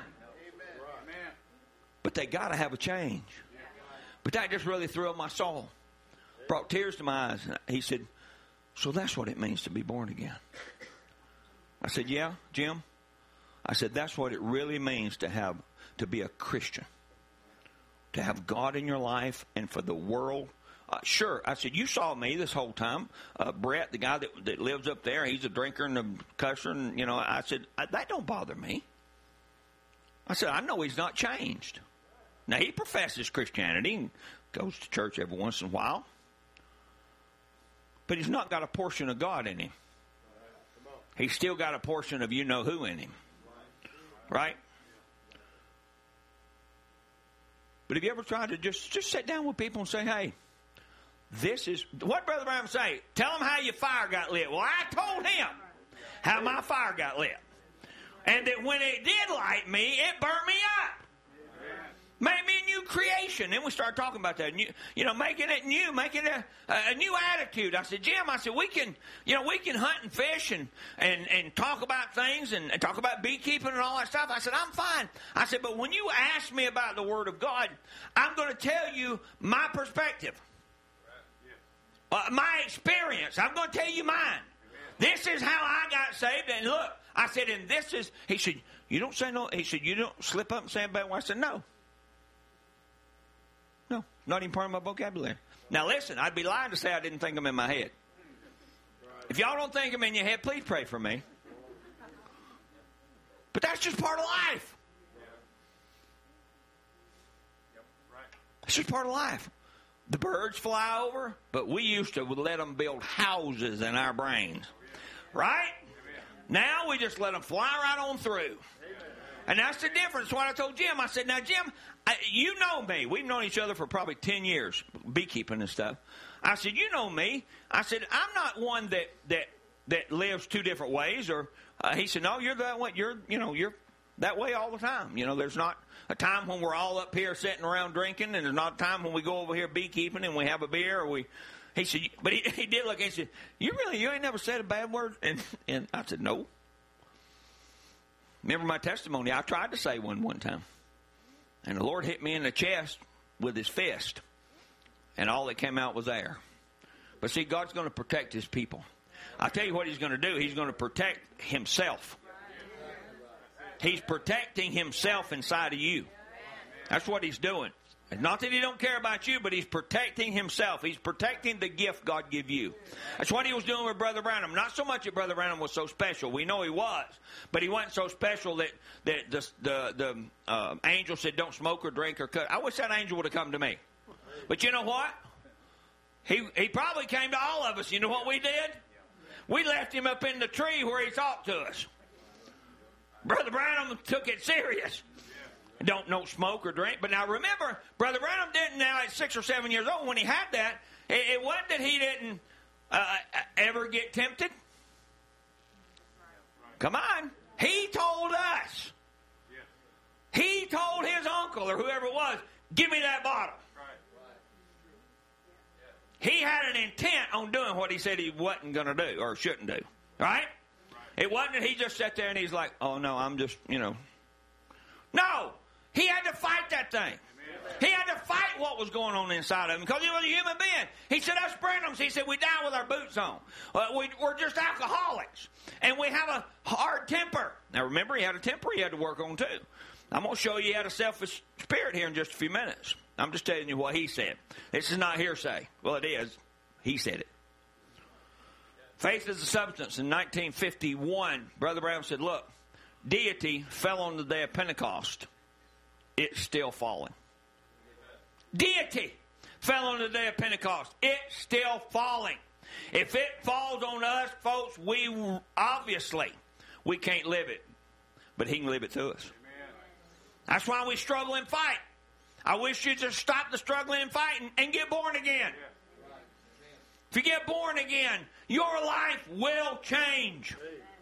But they got to have a change. But that just really thrilled my soul. Brought tears to my eyes. He said, so that's what it means to be born again. I said, yeah, Jim. I said, that's what it really means to be a Christian. To have God in your life and for the world. Sure. I said, you saw me this whole time. Brett, the guy that lives up there, he's a drinker and a cusser. And, I said, that don't bother me. I said, I know he's not changed. Now, he professes Christianity and goes to church every once in a while. But he's not got a portion of God in him. He's still got a portion of you-know-who in him. Right? But have you ever tried to just sit down with people and say, hey, this is, what Brother Branham say? Tell them how your fire got lit. Well, I told him how my fire got lit. And that when it did light me, it burnt me up. Made me a new creation. Then we started talking about that. Making it new, making a new attitude. I said, Jim, we can hunt and fish and talk about things and talk about beekeeping and all that stuff. I said, I'm fine. I said, but when you ask me about the Word of God, I'm going to tell you my perspective. My experience. I'm going to tell you mine. This is how I got saved. And look, I said, and this is, he said, you don't say no. He said, you don't slip up and say a bad word. I said, no. No, not even part of my vocabulary. Now listen, I'd be lying to say I didn't think them in my head. If y'all don't think them in your head, please pray for me. But that's just part of life. It's just part of life. the birds fly over, but we used to let them build houses in our brains. Right? Now we just let them fly right on through. And that's the difference. What I told Jim. I said, now, Jim, you know me. We've known each other for probably 10 years, beekeeping and stuff. I said, you know me. I said, I'm not one that lives two different ways. Or he said, no, you're that way. You're that way all the time. There's not a time when we're all up here sitting around drinking, and there's not a time when we go over here beekeeping and we have a beer. Or he said, but he did look. He said, you ain't never said a bad word. And I said, no. Remember my testimony? I tried to say one time, and the Lord hit me in the chest with His fist, and all that came out was air. But see, God's going to protect His people. I'll tell you what He's going to do. He's going to protect Himself. He's protecting Himself inside of you. That's what He's doing. It's not that He don't care about you, but He's protecting Himself. He's protecting the gift God give you. That's what He was doing with Brother Branham. Not so much that Brother Branham was so special. We know he was. But he wasn't so special that the angel said, don't smoke or drink or cut. I wish that angel would have come to me. But you know what? He probably came to all of us. You know what we did? We left him up in the tree where he talked to us. Brother Branham took it serious. Don't smoke or drink. But now remember, Brother Branham didn't, now at 6 or 7 years old, when he had that, it wasn't that he didn't ever get tempted. Come on. He told us. He told his uncle or whoever it was, give me that bottle. He had an intent on doing what he said he wasn't going to do or shouldn't do. Right? It wasn't that he just sat there and he's like, oh, no, I'm just, No. He had to fight that thing. He had to fight what was going on inside of him because he was a human being. He said, us Branhams, he said, we die with our boots on. We're just alcoholics. And we have a hard temper. Now, remember, he had a temper he had to work on, too. I'm going to show you he had a selfish spirit here in just a few minutes. I'm just telling you what he said. This is not hearsay. Well, it is. He said it. Faith is a substance. In 1951, Brother Branham said, look, deity fell on the day of Pentecost. It's still falling. Deity fell on the day of Pentecost. It's still falling. If it falls on us, folks, we can't live it. But He can live it through us. That's why we struggle and fight. I wish you'd just stop the struggling and fighting and get born again. If you get born again, your life will change.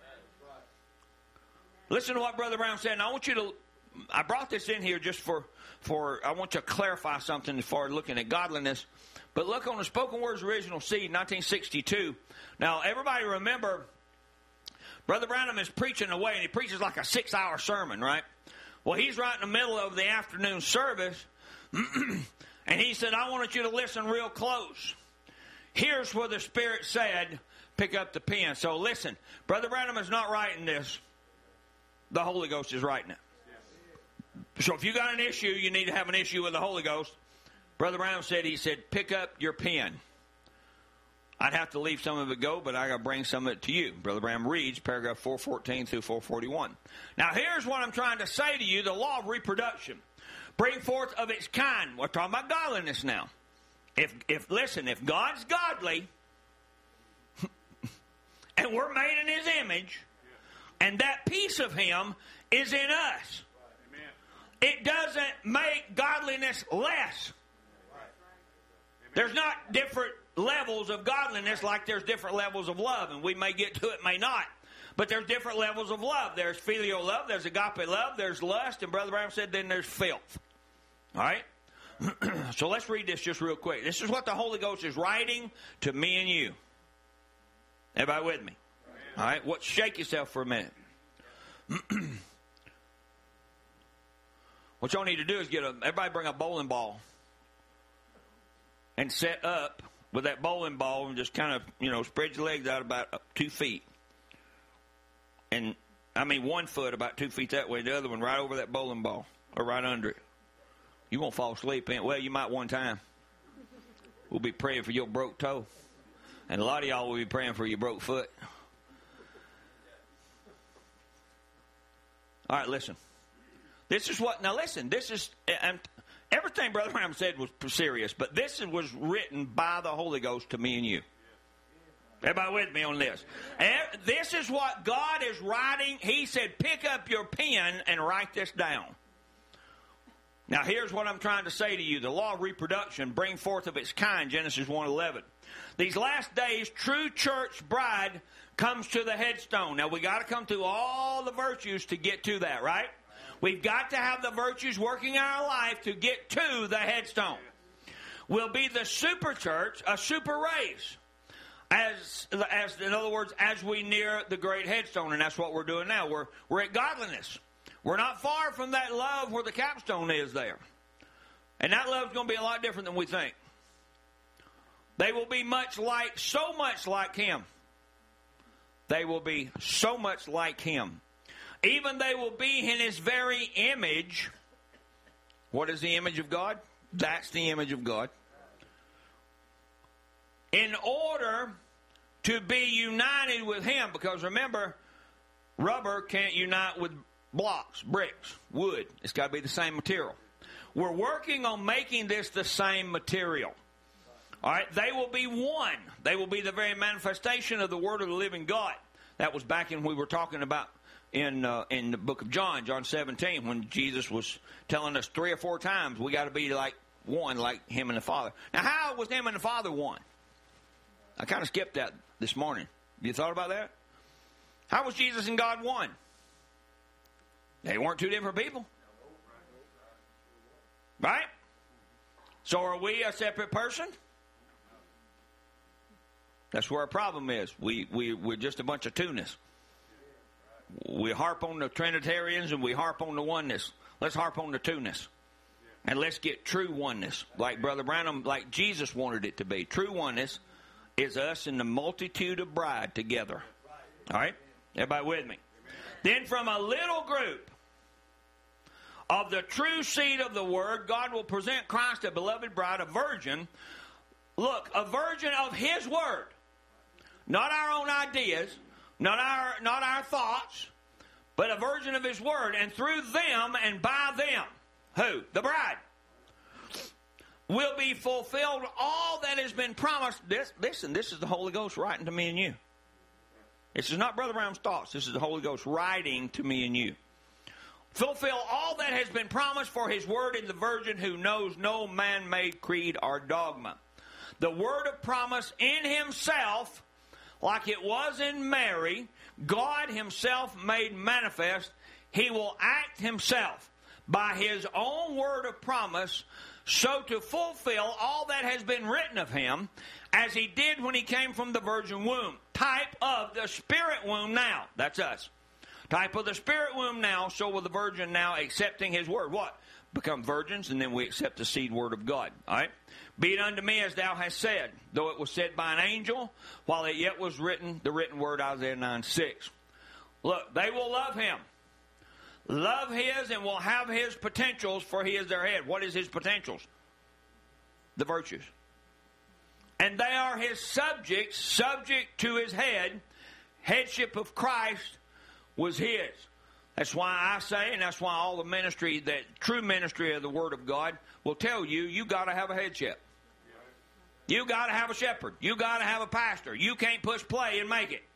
Listen to what Brother Brown said. And I brought this in here just for I want you to clarify something as far as looking at godliness. But look on the Spoken Words Original Seed, 1962. Now, everybody remember, Brother Branham is preaching away, and he preaches like a 6-hour sermon, right? Well, he's right in the middle of the afternoon service, and he said, I want you to listen real close. Here's where the Spirit said, pick up the pen. So listen, Brother Branham is not writing this. The Holy Ghost is writing it. So if you got an issue, you need to have an issue with the Holy Ghost. Brother Branham said, pick up your pen. I'd have to leave some of it go, but I got to bring some of it to you. Brother Branham reads paragraph 414 through 441. Now here's what I'm trying to say to you, the law of reproduction. Bring forth of its kind. We're talking about godliness now. If God's godly, and we're made in His image, and that piece of Him is in us, it doesn't make godliness less. There's not different levels of godliness like there's different levels of love, and we may get to it, may not. But there's different levels of love. There's filial love, there's agape love, there's lust, and Brother Branham said then there's filth. All right? So let's read this just real quick. This is what the Holy Ghost is writing to me and you. Everybody with me? All right? Shake yourself for a minute. What y'all need to do is everybody bring a bowling ball and set up with that bowling ball and just kind of, spread your legs out about 2 feet. And, 1 foot about 2 feet that way, the other one right over that bowling ball or right under it. You won't fall asleep in it. Well, you might one time. We'll be praying for your broke toe. And a lot of y'all will be praying for your broke foot. All right, listen. This is Everything Brother Branham said was serious, but this was written by the Holy Ghost to me and you. Everybody with me on this? And this is what God is writing. He said, pick up your pen and write this down. Now, here's what I'm trying to say to you. The law of reproduction, bring forth of its kind, Genesis 1:11. These last days, true church bride comes to the headstone. Now, we got to come through all the virtues to get to that, right? We've got to have the virtues working in our life to get to the headstone. We'll be the super church, a super race. As in other words, as we near the great headstone, and that's what we're doing now. We're at godliness. We're not far from that love where the capstone is there. And that love's going to be a lot different than we think. They will be so much like Him. They will be so much like Him. Even they will be in His very image. What is the image of God? That's the image of God. In order to be united with Him, because remember, rubber can't unite with blocks, bricks, wood. It's got to be the same material. We're working on making this the same material. All right, they will be one. They will be the very manifestation of the Word of the living God. That was back in we were talking about in the book of John 17, when Jesus was telling us 3 or 4 times we got to be like one, like Him and the Father. Now, how was Him and the Father one? I kind of skipped that this morning. You thought about that? How was Jesus and God one? They weren't 2 different people. Right? So are we a separate person? That's where our problem is. We're just a bunch of two-ness. We harp on the Trinitarians and we harp on the oneness. Let's harp on the two-ness. And let's get true oneness. Like Brother Branham, like Jesus wanted it to be. True oneness is us and the multitude of bride together. All right? Everybody with me? Then from a little group of the true seed of the Word, God will present Christ, a beloved bride, a virgin. Look, a virgin of His Word. Not our own ideas, not our thoughts, but a virgin of His Word. And through them and by them, who? The bride. Will be fulfilled all that has been promised. Listen, this is the Holy Ghost writing to me and you. This is not Brother Branham's thoughts. This is the Holy Ghost writing to me and you. Fulfill all that has been promised for His Word in the virgin who knows no man-made creed or dogma. The word of promise in Himself, like it was in Mary, God Himself made manifest. He will act Himself by His own word of promise, so to fulfill all that has been written of Him, as He did when He came from the virgin womb. Type of the spirit womb now. That's us. Type of the spirit womb now, so will the virgin now accepting His word. What? Become virgins, and then we accept the seed word of God. All right? Be it unto me as thou hast said, though it was said by an angel, while it yet was written, the written word, Isaiah 9:6. Look, they will love Him. Love His and will have His potentials, for He is their head. What is His potentials? The virtues. And they are His subjects, subject to His head. Headship of Christ was His. That's why I say, and that's why all the ministry, that true ministry of the Word of God will tell you, you got to have a headship. You got to have a shepherd. You got to have a pastor. You can't push play and make it.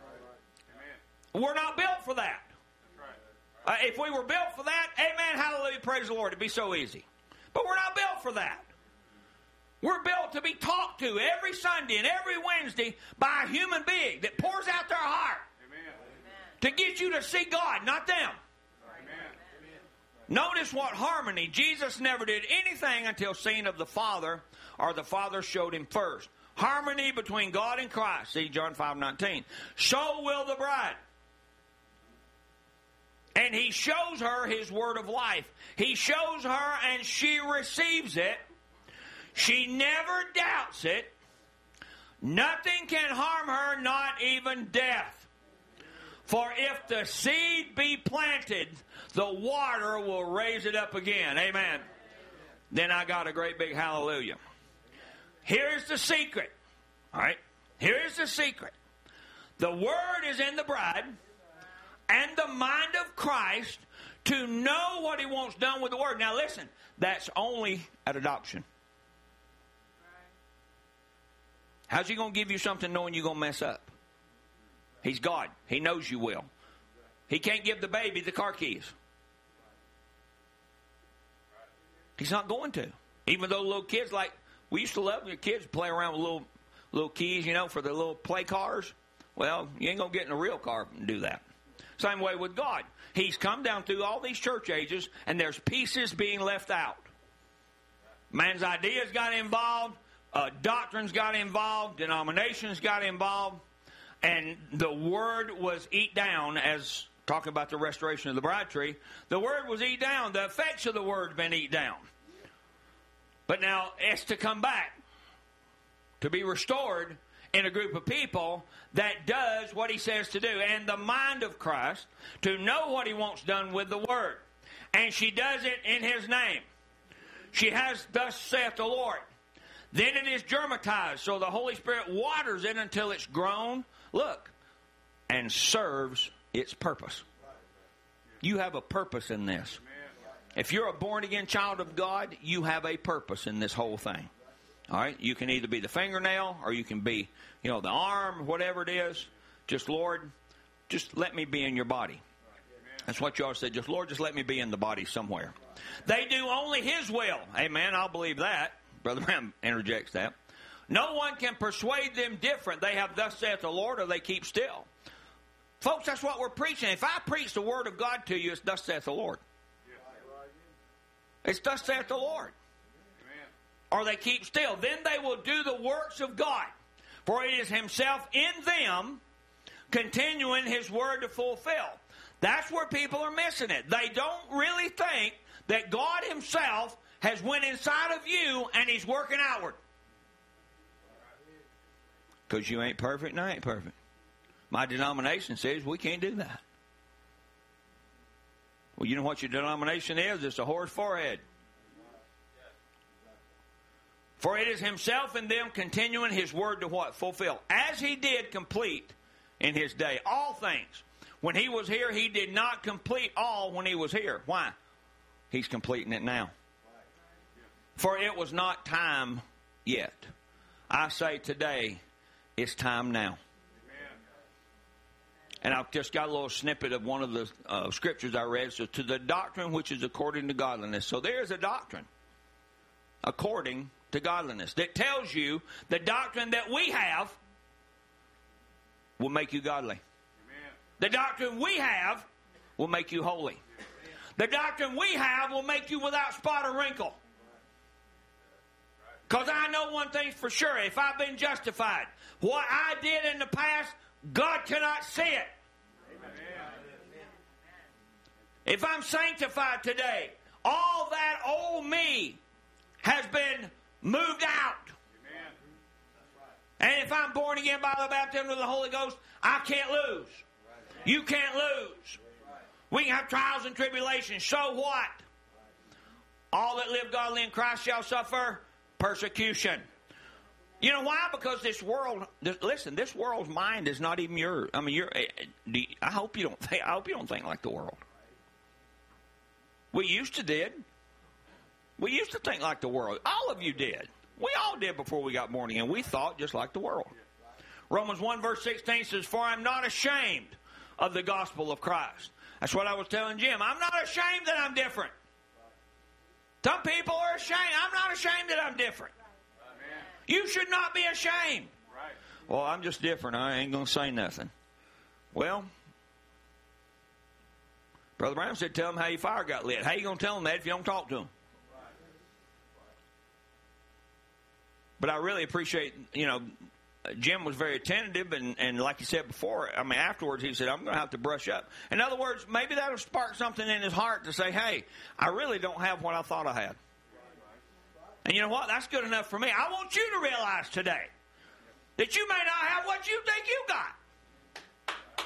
We're not built for that. If we were built for that, amen, hallelujah, praise the Lord, it'd be so easy. But we're not built for that. We're built to be talked to every Sunday and every Wednesday by a human being that pours out their heart. Amen. To get you to see God, not them. Amen. Notice what harmony. Jesus never did anything until seen of the Father, or the Father showed Him first. Harmony between God and Christ. See John 5:19. So will the bride. And He shows her His word of life. He shows her and she receives it. She never doubts it. Nothing can harm her, not even death. For if the seed be planted, the water will raise it up again. Amen. Then I got a great big hallelujah. Here's the secret. All right. Here's the secret. The word is in the bride and the mind of Christ to know what he wants done with the Word. Now listen, that's only at adoption. How's he going to give you something knowing you're going to mess up? He's God. He knows you will. He can't give the baby the car keys. He's not going to. Even though little kids, like, we used to love your kids play around with little keys, you know, for their little play cars. Well, you ain't going to get in a real car and do that. Same way with God. He's come down through all these church ages, and there's pieces being left out. Man's ideas got involved. Doctrines got involved. Denominations got involved. And the Word was eat down, as talking about the restoration of the bride tree. The Word was eat down. The effects of the Word have been eat down. But now it's to come back, to be restored in a group of people that does what he says to do. And the mind of Christ, to know what he wants done with the Word. And she does it in his name. She has, thus saith the Lord. Then it is germatized, so the Holy Spirit waters it until it's grown, look, and serves its purpose. You have a purpose in this. If you're a born-again child of God, you have a purpose in this whole thing. All right? You can either be the fingernail or you can be, you know, the arm, whatever it is. Just, Lord, just let me be in your body. That's what y'all said. Just, Lord, just let me be in the body somewhere. They do only his will. Amen. I'll believe that. Brother Ram interjects that. No one can persuade them different. They have thus saith the Lord, or they keep still. Folks, that's what we're preaching. If I preach the word of God to you, it's thus saith the Lord. It's thus saith the Lord. Or they keep still. Then they will do the works of God. For it is himself in them, continuing his word to fulfill. That's where people are missing it. They don't really think that God himself has went inside of you and he's working outward. Because you ain't perfect and I ain't perfect. My denomination says we can't do that. Well, you know what your denomination is? It's a whore's forehead. For it is himself in them, continuing his word to what? Fulfill. As he did complete in his day. All things. When he was here, he did not complete all when he was here. Why? He's completing it now. For it was not time yet. I say today, it's time now. And I've just got a little snippet of one of the scriptures I read. So, to the doctrine which is according to godliness. So there's a doctrine according to godliness that tells you the doctrine that we have will make you godly. Amen. The doctrine we have will make you holy. The doctrine we have will make you without spot or wrinkle. Because I know one thing for sure. If I've been justified, what I did in the past, God cannot see it. Amen. If I'm sanctified today, all that old me has been moved out. Amen. And if I'm born again by the baptism of the Holy Ghost, I can't lose. Right. You can't lose. Right. We can have trials and tribulations. So what? All that live godly in Christ shall suffer persecution. You know why? Because this world, listen, this world's mind is not even yours. I mean, I hope you don't think like the world. We used to did. We used to think like the world. All of you did. We all did before we got born again. We thought just like the world. Romans 1 verse 16 says, "For I'm not ashamed of the gospel of Christ." That's what I was telling Jim. I'm not ashamed that I'm different. Some people are ashamed. I'm not ashamed that I'm different. You should not be ashamed. Right. Well, I'm just different. I ain't going to say nothing. Well, Brother Brown said, tell them how your fire got lit. How you going to tell them that if you don't talk to them? Right. But I really appreciate, Jim was very attentive, and like he said before, afterwards he said, I'm going to have to brush up. In other words, maybe that'll spark something in his heart to say, hey, I really don't have what I thought I had. And you know what? That's good enough for me. I want you to realize today that you may not have what you think you got.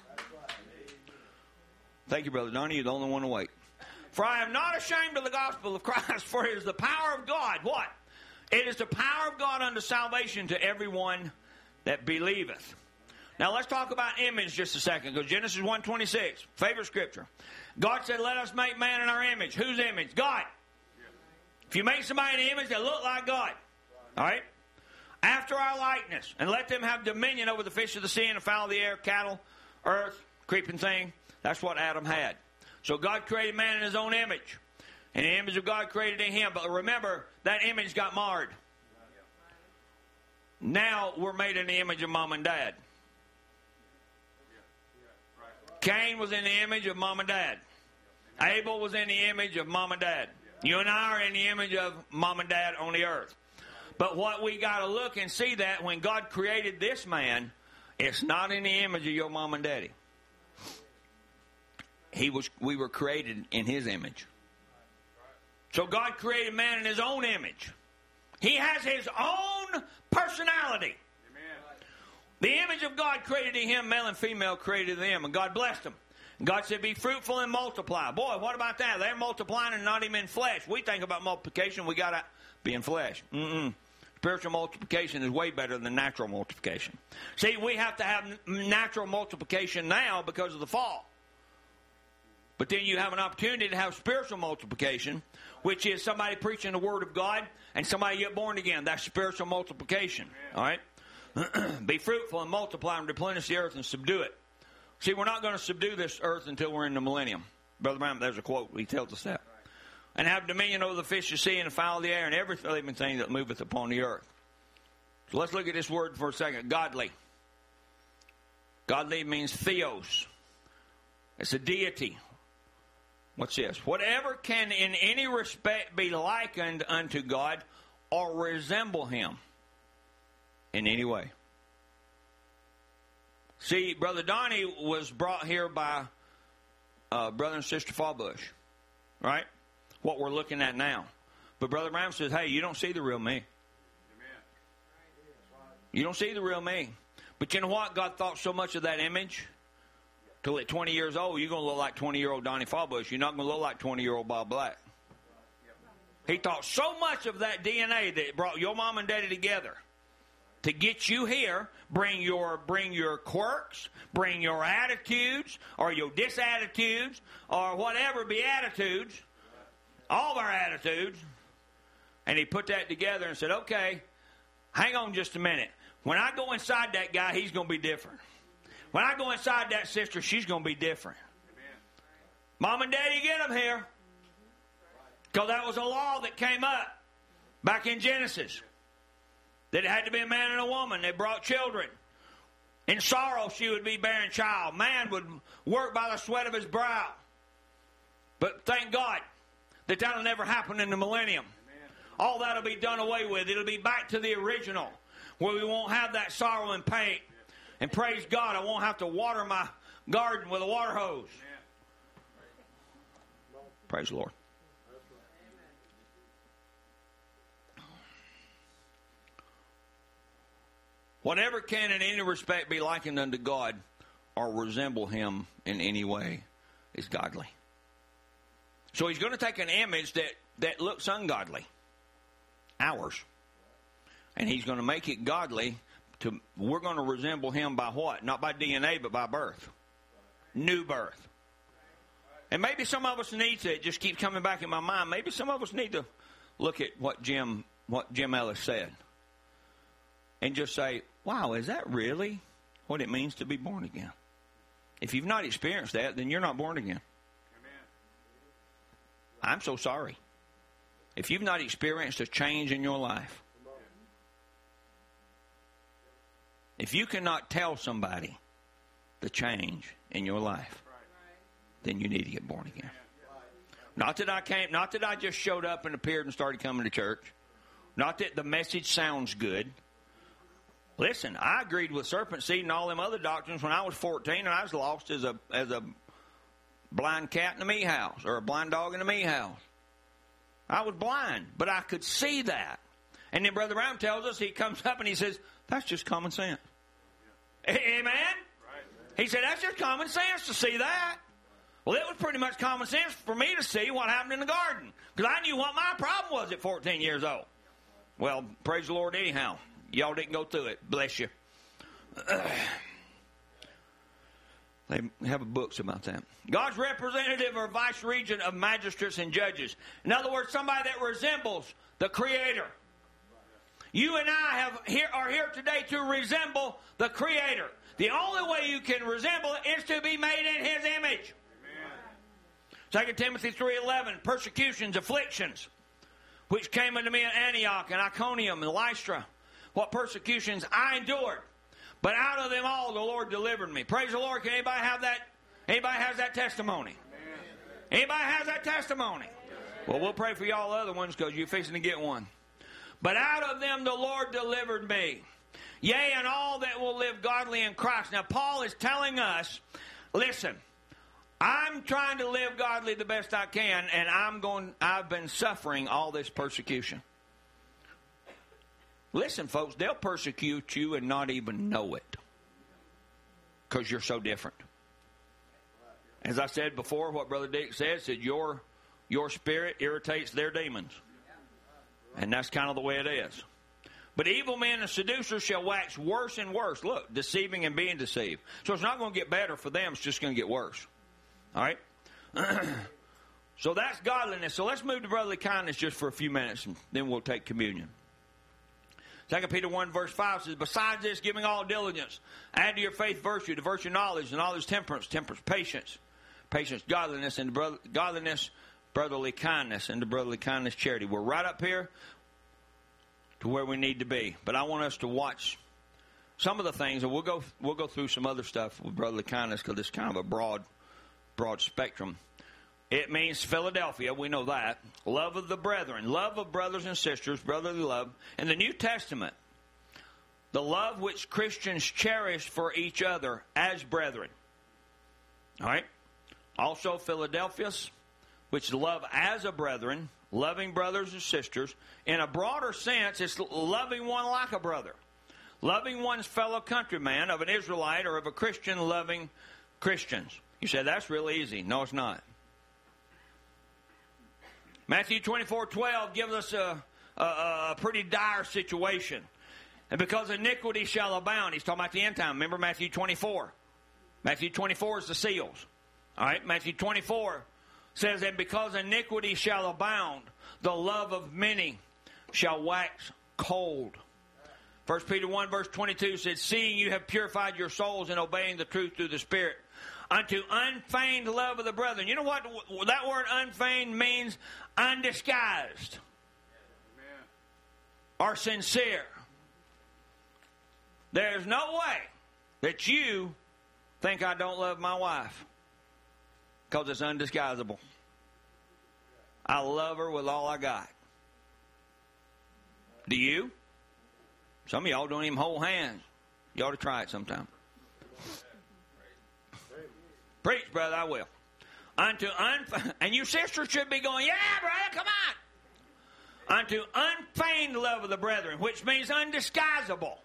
Thank you, Brother Donnie. You're the only one to wait. For I am not ashamed of the gospel of Christ, for it is the power of God. What? It is the power of God unto salvation to everyone that believeth. Now let's talk about image just a second. Go Genesis 1:26, favorite scripture. God said, let us make man in our image. Whose image? God. If you make somebody in the image, they look like God. All right? After our likeness, and let them have dominion over the fish of the sea and the fowl of the air, cattle, earth, creeping thing. That's what Adam had. So God created man in his own image. And the image of God created in him. But remember, that image got marred. Now we're made in the image of mom and dad. Cain was in the image of mom and dad. Abel was in the image of mom and dad. You and I are in the image of mom and dad on the earth. But what we got to look and see that when God created this man, it's not in the image of your mom and daddy. We were created in his image. So God created man in his own image. He has his own personality. The image of God created in him, male and female created them, and God blessed them. And God said, be fruitful and multiply. Boy, what about that? They're multiplying and not even in flesh. We think about multiplication, we got to be in flesh. Spiritual multiplication is way better than natural multiplication. See, we have to have natural multiplication now because of the fall. But then you have an opportunity to have spiritual multiplication, which is somebody preaching the Word of God and somebody get born again. That's spiritual multiplication. All right? Be fruitful and multiply and replenish the earth and subdue it. See, we're not going to subdue this earth until we're in the millennium. Brother Brown, there's a quote. He tells us that. And have dominion over the fish of the sea and the fowl of the air and every living thing that moveth upon the earth. So let's look at this word for a second. Godly. Godly means theos. It's a deity. What's this? Whatever can in any respect be likened unto God or resemble him in any way. See, Brother Donnie was brought here by Brother and Sister Fallbush, right? What we're looking at now. But Brother Brown says, hey, you don't see the real me. You don't see the real me. But you know what? God thought so much of that image. Till at 20 years old, you're going to look like 20-year-old Donnie Fallbush. You're not going to look like 20-year-old Bob Black. He thought so much of that DNA that brought your mom and daddy together to get you here, bring your quirks, bring your attitudes, or your disattitudes, or whatever be attitudes, all of our attitudes. And he put that together and said, okay, hang on just a minute. When I go inside that guy, he's going to be different. When I go inside that sister, she's going to be different. Mom and Daddy, get them here. Because that was a law that came up back in Genesis. That it had to be a man and a woman. They brought children. In sorrow, she would be bearing child. Man would work by the sweat of his brow. But thank God that that'll never happen in the millennium. All that'll be done away with. It'll be back to the original, where we won't have that sorrow and pain. And praise God, I won't have to water my garden with a water hose. Praise the Lord. Whatever can in any respect be likened unto God or resemble him in any way is godly. So he's going to take an image that looks ungodly, ours, and he's going to make it godly. We're going to resemble him by what? Not by DNA, but by birth. New birth. And maybe some of us need to, it just keeps coming back in my mind, maybe some of us need to look at what Jim Ellis said and just say, wow, is that really what it means to be born again? If you've not experienced that, then you're not born again. I'm so sorry. If you've not experienced a change in your life, if you cannot tell somebody the change in your life, then you need to get born again. Not that I just showed up and appeared and started coming to church. Not that the message sounds good. Listen, I agreed with serpent seed and all them other doctrines when I was 14, and I was lost as a blind cat in the meat house, or a blind dog in the meat house. I was blind, but I could see that. And then Brother Brown tells us, he comes up and he says, that's just common sense. Amen? He said, that's just common sense to see that. Well, it was pretty much common sense for me to see what happened in the garden, because I knew what my problem was at 14 years old. Well, praise the Lord anyhow. Y'all didn't go through it. Bless you. They have books about that. God's representative or vice regent of magistrates and judges. In other words, somebody that resembles the Creator. You and I are here today to resemble the Creator. The only way you can resemble it is to be made in His image. 2 Timothy 3:11, persecutions, afflictions, which came unto me at Antioch and Iconium and Lystra. What persecutions I endured. But out of them all the Lord delivered me. Praise the Lord. Can anybody have that? Anybody has that testimony? Anybody has that testimony? Well, we'll pray for y'all other ones because you're fixing to get one. But out of them the Lord delivered me. Yea, and all that will live godly in Christ. Now, Paul is telling us, listen, I'm trying to live godly the best I can, and I've been suffering all this persecution. Listen, folks, they'll persecute you and not even know it because you're so different. As I said before, what Brother Dick said your spirit irritates their demons. And that's kind of the way it is. But evil men and seducers shall wax worse and worse. Look, deceiving and being deceived. So it's not going to get better for them. It's just going to get worse. All right? So that's godliness. So let's move to brotherly kindness just for a few minutes, and then we'll take communion. 2 Peter 1 verse 5 says, besides this, giving all diligence, add to your faith virtue, to virtue knowledge, and knowledge temperance, temperance patience, patience godliness, and godliness brotherly kindness, and to brotherly kindness charity. We're right up here to where we need to be. But I want us to watch some of the things, and we'll go through some other stuff with brotherly kindness because it's kind of a broad spectrum. It means Philadelphia, we know that. Love of the brethren, love of brothers and sisters, brotherly love. In the New Testament, the love which Christians cherish for each other as brethren. All right? Also Philadelphians, which love as a brethren, loving brothers and sisters. In a broader sense, it's loving one like a brother. Loving one's fellow countryman, of an Israelite or of a Christian, loving Christians. You say, that's real easy. No, it's not. Matthew 24:12 gives us a pretty dire situation. And because iniquity shall abound, he's talking about the end time. Remember Matthew 24. Matthew 24 is the seals. All right, Matthew 24 says, and because iniquity shall abound, the love of many shall wax cold. 1 Peter 1 verse 22 says, seeing you have purified your souls in obeying the truth through the Spirit, unto unfeigned love of the brethren. You know what that word unfeigned means? Undisguised. Amen. Or sincere. There's no way that you think I don't love my wife, because it's undisguisable. I love her with all I got. Do you? Some of y'all don't even hold hands. You ought to try it sometime. Preach, brother, I will. And you sisters should be going, yeah, brother, come on. Unto unfeigned love of the brethren, which means undisguisable.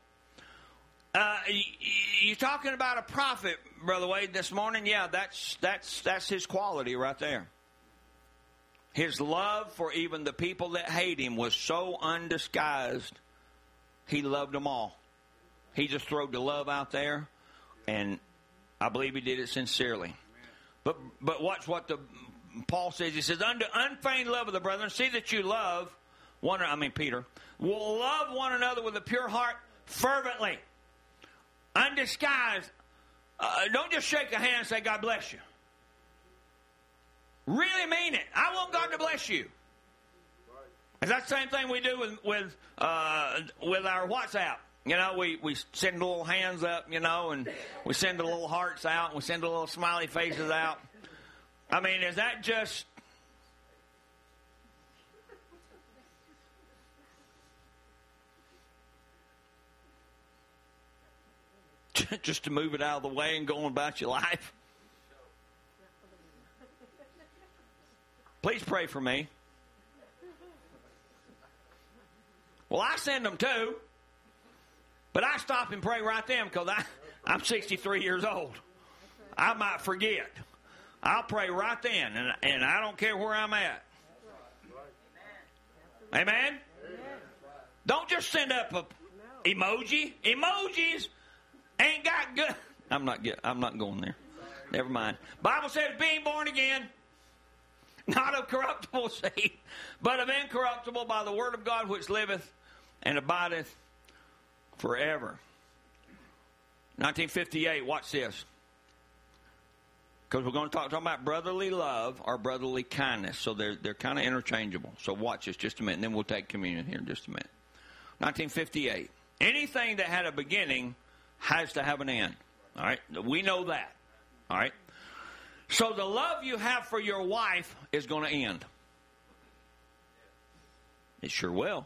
You talking about a prophet, Brother Wade, this morning? Yeah, that's his quality right there. His love for even the people that hate him was so undisguised. He loved them all. He just threw the love out there, and I believe he did it sincerely. But watch what Paul says. He says, unto unfeigned love of the brethren, see that you love Peter, will love one another with a pure heart fervently, undisguised. Don't just shake a hand and say, God bless you. Really mean it. I want God to bless you. It's that same thing we do with our WhatsApp. You know, we send the little hands up, you know, and we send the little hearts out, and we send the little smiley faces out. I mean, is that just... just to move it out of the way and go about your life? Please pray for me. Well, I send them too. But I stop and pray right then because I'm 63 years old. I might forget. I'll pray right then, and I don't care where I'm at. Amen? Don't just send up a emoji. Emojis ain't got good. I'm not going there. Never mind. Bible says being born again, not of corruptible seed, but of incorruptible by the word of God which liveth and abideth forever. 1958, watch this. Because we're going to talk about brotherly love or brotherly kindness. So they're kind of interchangeable. So watch this just a minute, and then we'll take communion here in just a minute. 1958. Anything that had a beginning has to have an end. All right? We know that. All right? So the love you have for your wife is going to end. It sure will.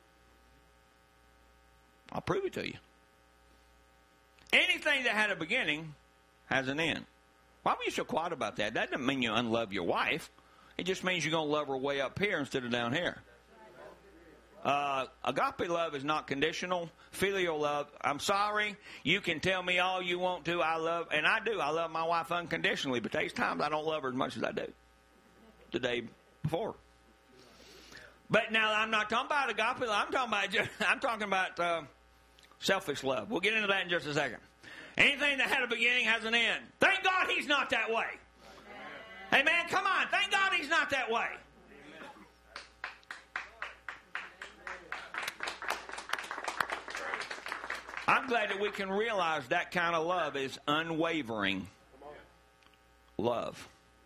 I'll prove it to you. Anything that had a beginning has an end. Why were you so quiet about that? That doesn't mean you unlove your wife. It just means you're going to love her way up here instead of down here. Agape love is not conditional. Filial love, I'm sorry. You can tell me all you want to. I love my wife unconditionally, but there's times I don't love her as much as I do the day before. But now I'm not talking about agape love. I'm talking about selfish love. We'll get into that in just a second. Anything that had a beginning has an end. Thank God he's not that way. Amen. Come on. Thank God he's not that way. I'm glad that we can realize that kind of love is unwavering love.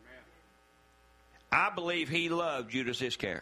I believe he loved Judas Iscariot.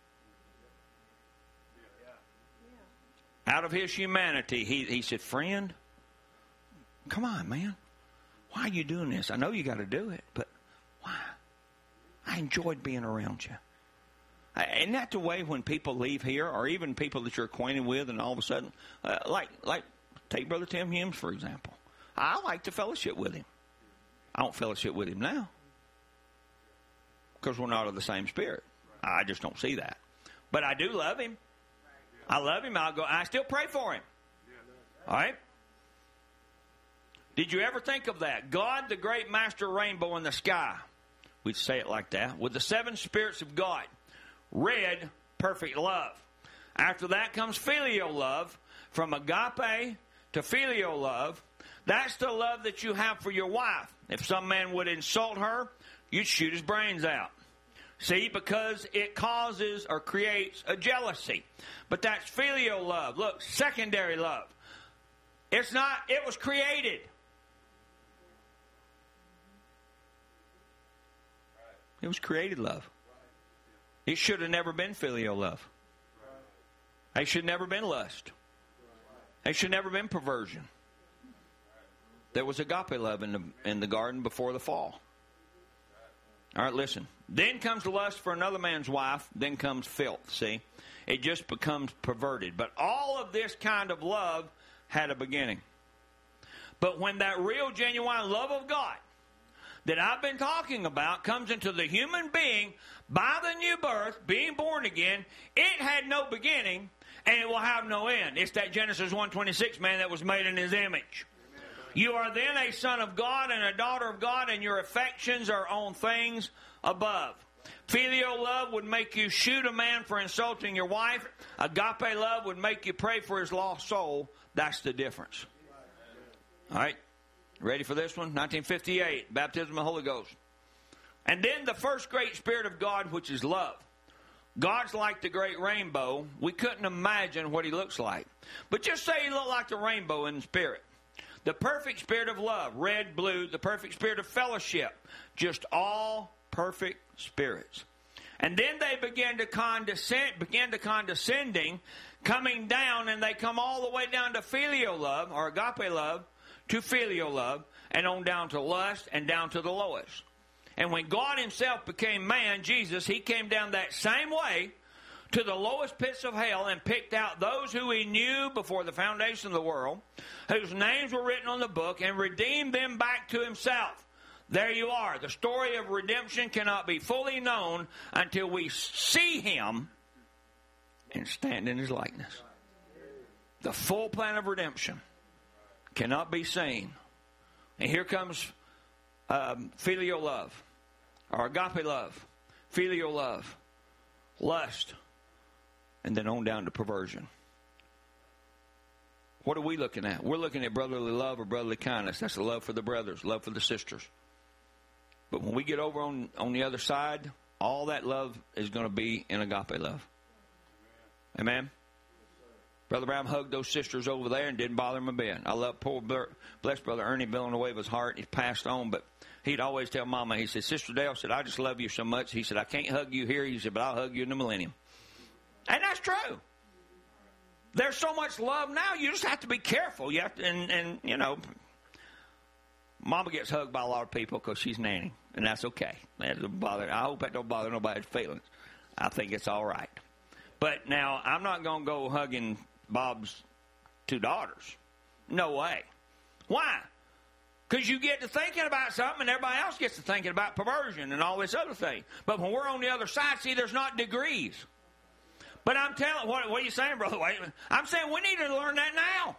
Out of his humanity, he said, friend, come on, man. Why are you doing this? I know you got to do it, but why? I enjoyed being around you. Isn't that the way when people leave here, or even people that you're acquainted with, and all of a sudden, like take Brother Tim Humes, for example. I like to fellowship with him. I don't fellowship with him now because we're not of the same spirit. I just don't see that. But I do love him. I love him. I still pray for him. All right? Did you ever think of that? God, the great master rainbow in the sky. We'd say it like that. With the seven spirits of God. Red, perfect love. After that comes filial love. From agape to filial love. That's the love that you have for your wife. If some man would insult her, you'd shoot his brains out. See, because it causes or creates a jealousy. But that's filial love. Look, secondary love. It was created. It was created love. It should have never been filial love. It should have never been lust. It should have never been perversion. There was agape love in the garden before the fall. All right, listen. Then comes lust for another man's wife. Then comes filth, see? It just becomes perverted. But all of this kind of love had a beginning. But when that real, genuine love of God that I've been talking about comes into the human being by the new birth, being born again, it had no beginning and it will have no end. It's that Genesis 1:26 man that was made in his image. You are then a son of God and a daughter of God, and your affections are on things above. Filial love would make you shoot a man for insulting your wife. Agape love would make you pray for his lost soul. That's the difference. All right. Ready for this one? 1958, baptism of the Holy Ghost. And then the first great spirit of God, which is love. God's like the great rainbow. We couldn't imagine what he looks like. But just say he looked like the rainbow in the spirit. The perfect spirit of love, red, blue, the perfect spirit of fellowship, just all perfect spirits. And then they began to condescending, coming down, and they come all the way down to filial love, or agape love, to filial love, and on down to lust, and down to the lowest. And when God himself became man, Jesus, he came down that same way to the lowest pits of hell and picked out those who he knew before the foundation of the world, whose names were written on the book, and redeemed them back to himself. There you are. The story of redemption cannot be fully known until we see him and stand in his likeness. The full plan of redemption cannot be seen. And here comes filial love, or agape love, filial love, lust, and then on down to perversion. What are we looking at? We're looking at brotherly love or brotherly kindness. That's the love for the brothers, love for the sisters. But when we get over on the other side, all that love is going to be in agape love. Amen? Brother Brown hugged those sisters over there and didn't bother him a bit. I love poor, blessed Brother Ernie Villanueva's heart. He passed on, but he'd always tell Mama, he said, Sister Dale said, I just love you so much. He said, I can't hug you here. He said, but I'll hug you in the millennium. And that's true. There's so much love now, you just have to be careful. You have to, and you know, Mama gets hugged by a lot of people because she's nanny, and that's okay. That doesn't bother. I hope that don't bother nobody's feelings. I think it's all right. But now, I'm not going to go hugging Bob's 2 daughters. No way. Why? Because you get to thinking about something, and everybody else gets to thinking about perversion and all this other thing. But when we're on the other side, see, there's not degrees. But I'm telling, what are you saying, Brother Wade? I'm saying we need to learn that now.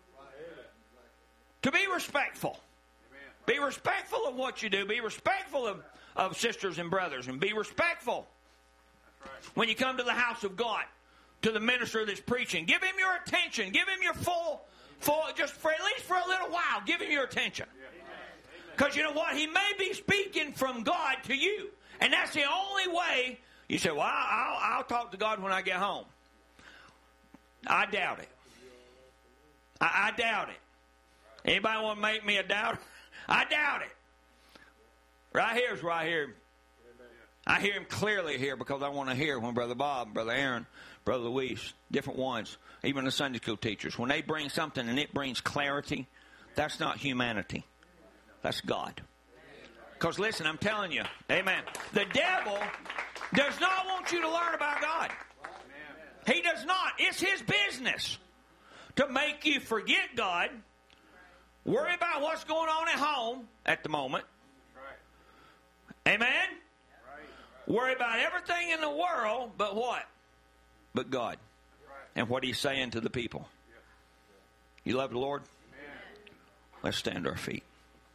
To be respectful. Be respectful of what you do. Be respectful of sisters and brothers. And be respectful when you come to the house of God, to the minister that's preaching. Give him your attention. Give him your full just for at least for a little while, give him your attention. Because you know what? He may be speaking from God to you. And that's the only way. You say, well, I'll talk to God when I get home. I doubt it. I doubt it. Anybody want to make me a doubter? I doubt it. Right here's where I hear him. I hear him clearly here because I want to hear when Brother Bob, Brother Aaron, Brother Luis, different ones, even the Sunday school teachers, when they bring something and it brings clarity, that's not humanity. That's God. Because listen, I'm telling you, amen, the devil does not want you to learn about God. He does not. It's his business to make you forget God, worry about what's going on at home at the moment. Amen? Worry about everything in the world, but what? But God. And what he's saying to the people. You love the Lord? Let's stand to our feet.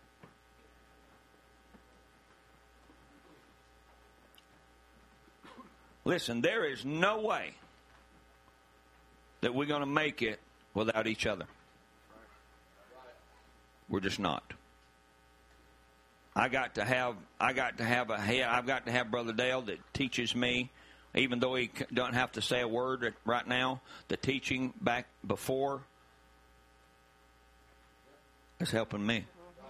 Listen, there is no way that we're going to make it without each other. We're just not. I've got to have Brother Dale that teaches me, even though he doesn't have to say a word right now. The teaching back before is helping me.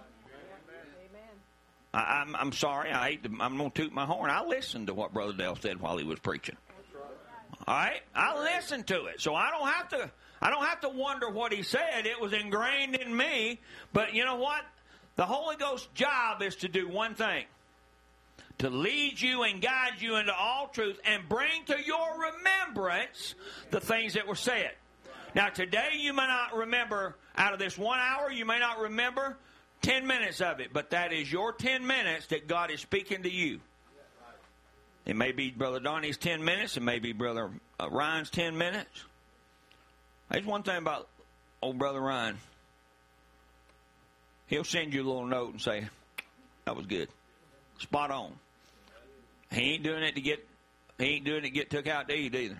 I'm sorry. I'm going to toot my horn. I listened to what Brother Dale said while he was preaching. All right, I listened to it, so I don't have to wonder what he said. It was ingrained in me. But you know what? The Holy Ghost's job is to do one thing: to lead you and guide you into all truth and bring to your remembrance the things that were said. Now, today you may not remember, out of this 1 hour, you may not remember 10 minutes of it, but that is your 10 minutes that God is speaking to you. It may be Brother Donnie's 10 minutes. It may be Brother Ryan's 10 minutes. There's one thing about old Brother Ryan. He'll send you a little note and say, that was good. Spot on. He ain't doing it to get took out to eat either.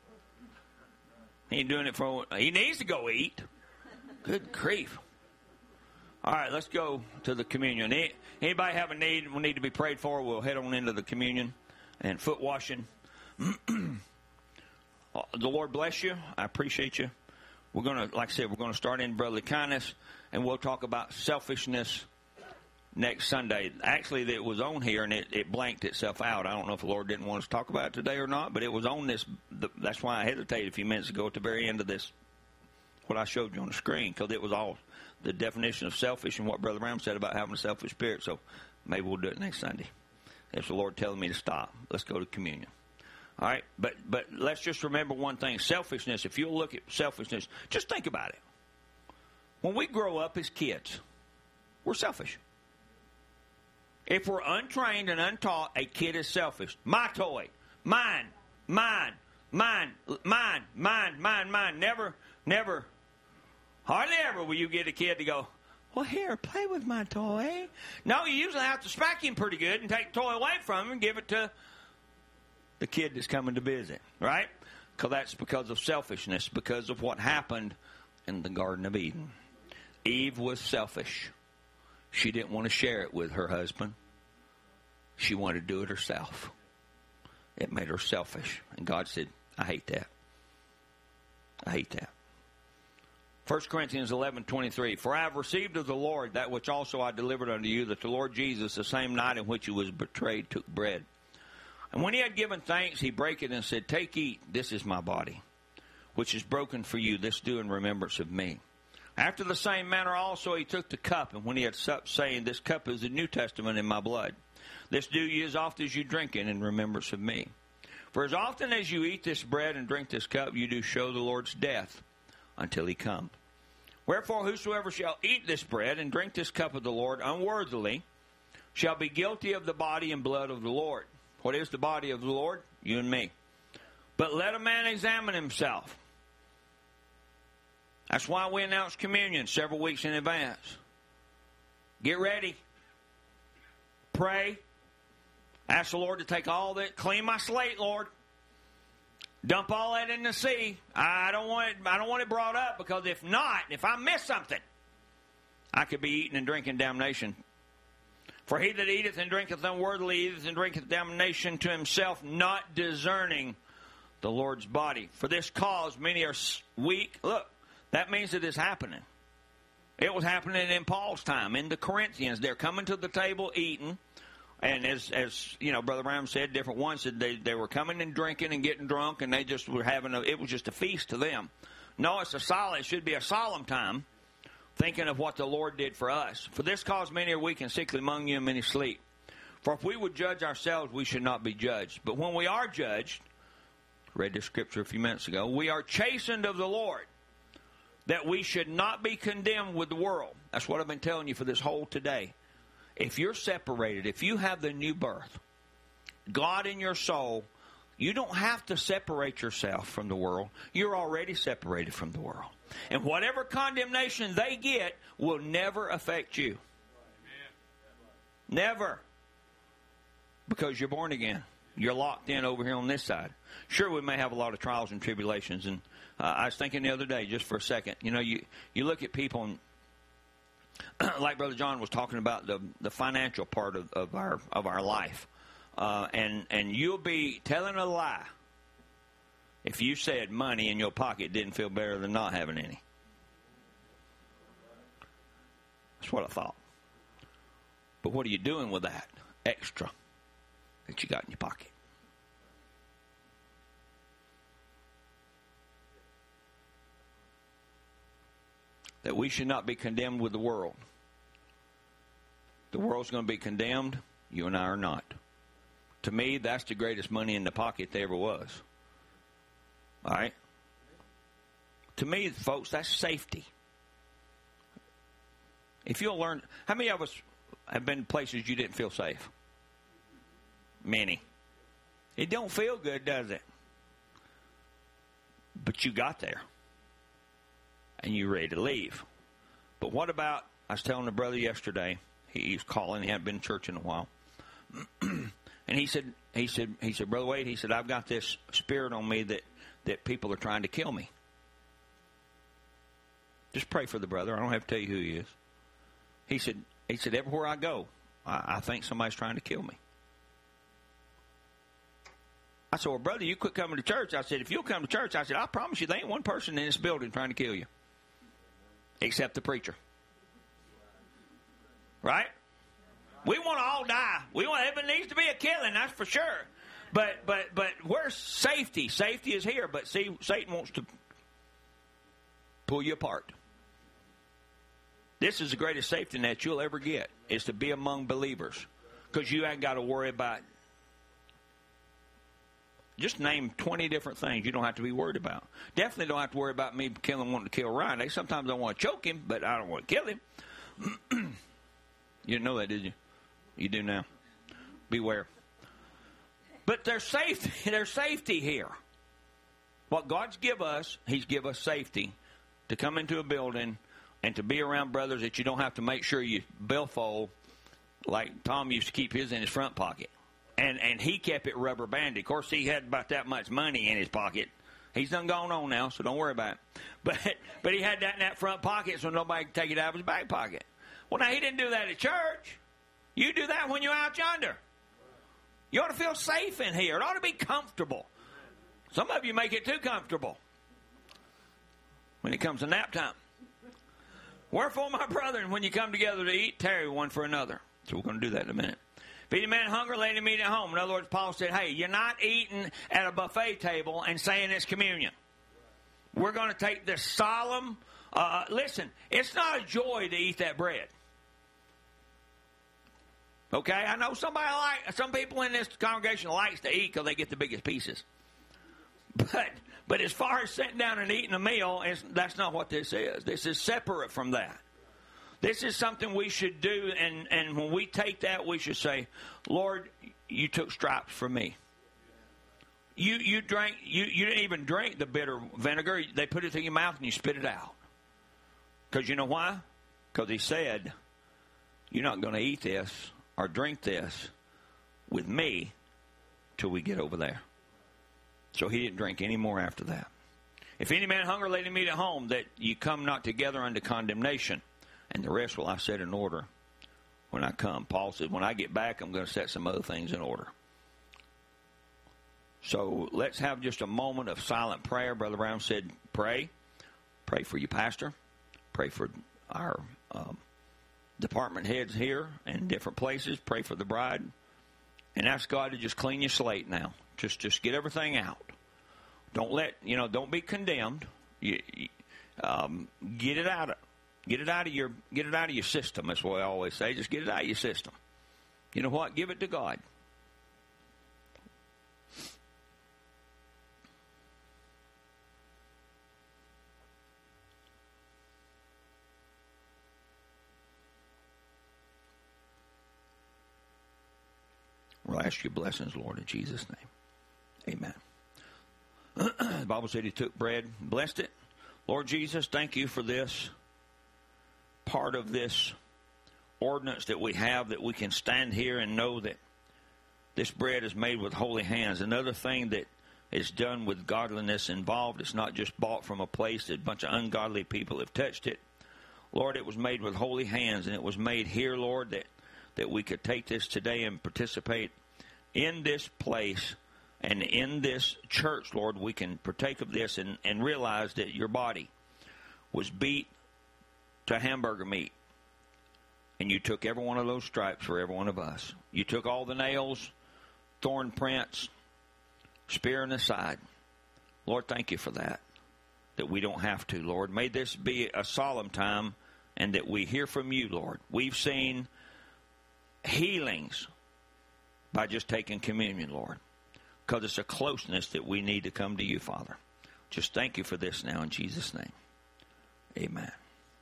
He ain't doing it he needs to go eat. Good grief. All right, let's go to the communion. Anybody have a need, will need to be prayed for, we'll head on into the communion and foot washing. The Lord bless you. I appreciate you. We're going to, like I said, we're going to start in brotherly kindness, and we'll talk about selfishness next Sunday. Actually, it was on here, and it blanked itself out. I don't know if the Lord didn't want us to talk about it today or not, but it was on this. That's why I hesitated a few minutes ago at the very end of this, what I showed you on the screen, because it was all the definition of selfish and what Brother Brown said about having a selfish spirit. So maybe we'll do it next Sunday. If the Lord telling me to stop, let's go to communion. All right, but let's just remember one thing: selfishness. If you'll look at selfishness, just think about it. When we grow up as kids, we're selfish. If we're untrained and untaught, a kid is selfish. My toy, mine, mine, mine, mine, mine, mine, mine. Never, hardly ever will you get a kid to go, well, here, play with my toy. No, you usually have to smack him pretty good and take the toy away from him and give it to the kid that's coming to visit, right? Because that's because of selfishness, because of what happened in the Garden of Eden. Eve was selfish. She didn't want to share it with her husband. She wanted to do it herself. It made her selfish. And God said, I hate that. I hate that. 1 Corinthians 11:23. For I have received of the Lord that which also I delivered unto you, that the Lord Jesus, the same night in which he was betrayed, took bread. And when he had given thanks, he brake it and said, Take, eat, this is my body, which is broken for you. This do in remembrance of me. After the same manner also he took the cup, and when he had supped, saying, This cup is the New Testament in my blood. This do ye as oft as you drink it in remembrance of me. For as often as you eat this bread and drink this cup, you do show the Lord's death until he come. Wherefore whosoever shall eat this bread and drink this cup of the Lord unworthily shall be guilty of the body and blood of the Lord. What is the body of the Lord? You and me. But let a man examine himself. That's why we announce communion several weeks in advance. Get ready. Pray. Ask the Lord to take all that. Clean my slate, Lord. Dump all that in the sea. I don't want it brought up, because if not, if I miss something, I could be eating and drinking damnation. For he that eateth and drinketh unworthily eateth and drinketh damnation to himself, not discerning the Lord's body. For this cause many are weak. Look, that means it is happening. It was happening in Paul's time. In the Corinthians, they're coming to the table eating. And as you know, Brother Brown said, different ones said they were coming and drinking and getting drunk, and they just were it was just a feast to them. No, it should be a solemn time, thinking of what the Lord did for us. For this cause many are weak and sickly among you, and many sleep. For if we would judge ourselves, we should not be judged. But when we are judged, read this scripture a few minutes ago, we are chastened of the Lord, that we should not be condemned with the world. That's what I've been telling you for this whole today. If you're separated, if you have the new birth, God in your soul, you don't have to separate yourself from the world. You're already separated from the world. And whatever condemnation they get will never affect you. Never. Because you're born again. You're locked in over here on this side. Sure, we may have a lot of trials and tribulations. And I was thinking the other day, just for a second, you look at people and like Brother John was talking about the financial part of our life, and you'll be telling a lie if you said money in your pocket didn't feel better than not having any. That's what I thought. But what are you doing with that extra that you got in your pocket? That we should not be condemned with the world. The world's going to be condemned. You and I are not. To me, that's the greatest money in the pocket there ever was. All right? To me, folks, that's safety. If you'll learn... How many of us have been places you didn't feel safe? Many. It don't feel good, does it? But you got there. And you're ready to leave. But what about, I was telling a brother yesterday, he's calling, he hadn't been to church in a while. And he said, Brother Wade, he said, I've got this spirit on me that people are trying to kill me. Just pray for the brother. I don't have to tell you who he is. He said, everywhere I go, I think somebody's trying to kill me. I said, well, brother, you quit coming to church. I said, if you'll come to church, I said, I promise you there ain't one person in this building trying to kill you. Except the preacher. Right? We want to all die. It needs to be a killing, that's for sure. But where's safety? Safety is here. But see, Satan wants to pull you apart. This is the greatest safety net you'll ever get, is to be among believers. Because you ain't got to worry about... Just name 20 different things you don't have to be worried about. Definitely don't have to worry about me wanting to kill Ryan. Sometimes I want to choke him, but I don't want to kill him. You didn't know that, did you? You do now. Beware. But there's safety here. What God's give us, He's give us safety to come into a building and to be around brothers that you don't have to make sure you billfold like Tom used to keep his in his front pocket. And he kept it rubber banded. Of course, he had about that much money in his pocket. He's done gone on now, so don't worry about it. But he had that in that front pocket so nobody could take it out of his back pocket. Well, now, he didn't do that at church. You do that when you're out yonder. You ought to feel safe in here. It ought to be comfortable. Some of you make it too comfortable when it comes to nap time. Wherefore, my brethren, when you come together to eat, tarry one for another. So we're going to do that in a minute. If any man hunger, let him eat at home. In other words, Paul said, hey, you're not eating at a buffet table and saying it's communion. We're going to take this solemn, listen, it's not a joy to eat that bread. Okay, I know some people in this congregation likes to eat because they get the biggest pieces. But as far as sitting down and eating a meal, that's not what this is. This is separate from that. This is something we should do, and when we take that, we should say, Lord, you took stripes for me. You drank. You didn't even drink the bitter vinegar. They put it in your mouth and you spit it out. Because you know why? Because he said, you're not going to eat this or drink this with me till we get over there. So he didn't drink any more after that. If any man hunger, let him eat at home, that you come not together unto condemnation. And the rest will I set in order when I come. Paul said, when I get back, I'm going to set some other things in order. So let's have just a moment of silent prayer. Brother Brown said, pray. Pray for your pastor. Pray for our department heads here and different places. Pray for the bride. And ask God to just clean your slate now. Just get everything out. Don't be condemned. Get it out of your system. That's what I always say. Just get it out of your system. You know what? Give it to God. We'll ask your blessings, Lord, in Jesus' name. Amen. The Bible said he took bread, blessed it. Lord Jesus, thank you for this part of this ordinance that we have, that we can stand here and know that this bread is made with holy hands. Another thing that is done with godliness involved. It's not just bought from a place that a bunch of ungodly people have touched it. Lord, it was made with holy hands, and it was made here, Lord, that we could take this today and participate in this place and in this church, Lord. We can partake of this and realize that your body was beat to hamburger meat, and you took every one of those stripes for every one of us. You took all the nails, thorn prints, spear in the side. Lord, thank you for that we don't have to, Lord. May this be a solemn time, and that we hear from you, Lord. We've seen healings by just taking communion, Lord, because it's a closeness that we need to come to you, Father. Just thank you for this now in Jesus' name. Amen.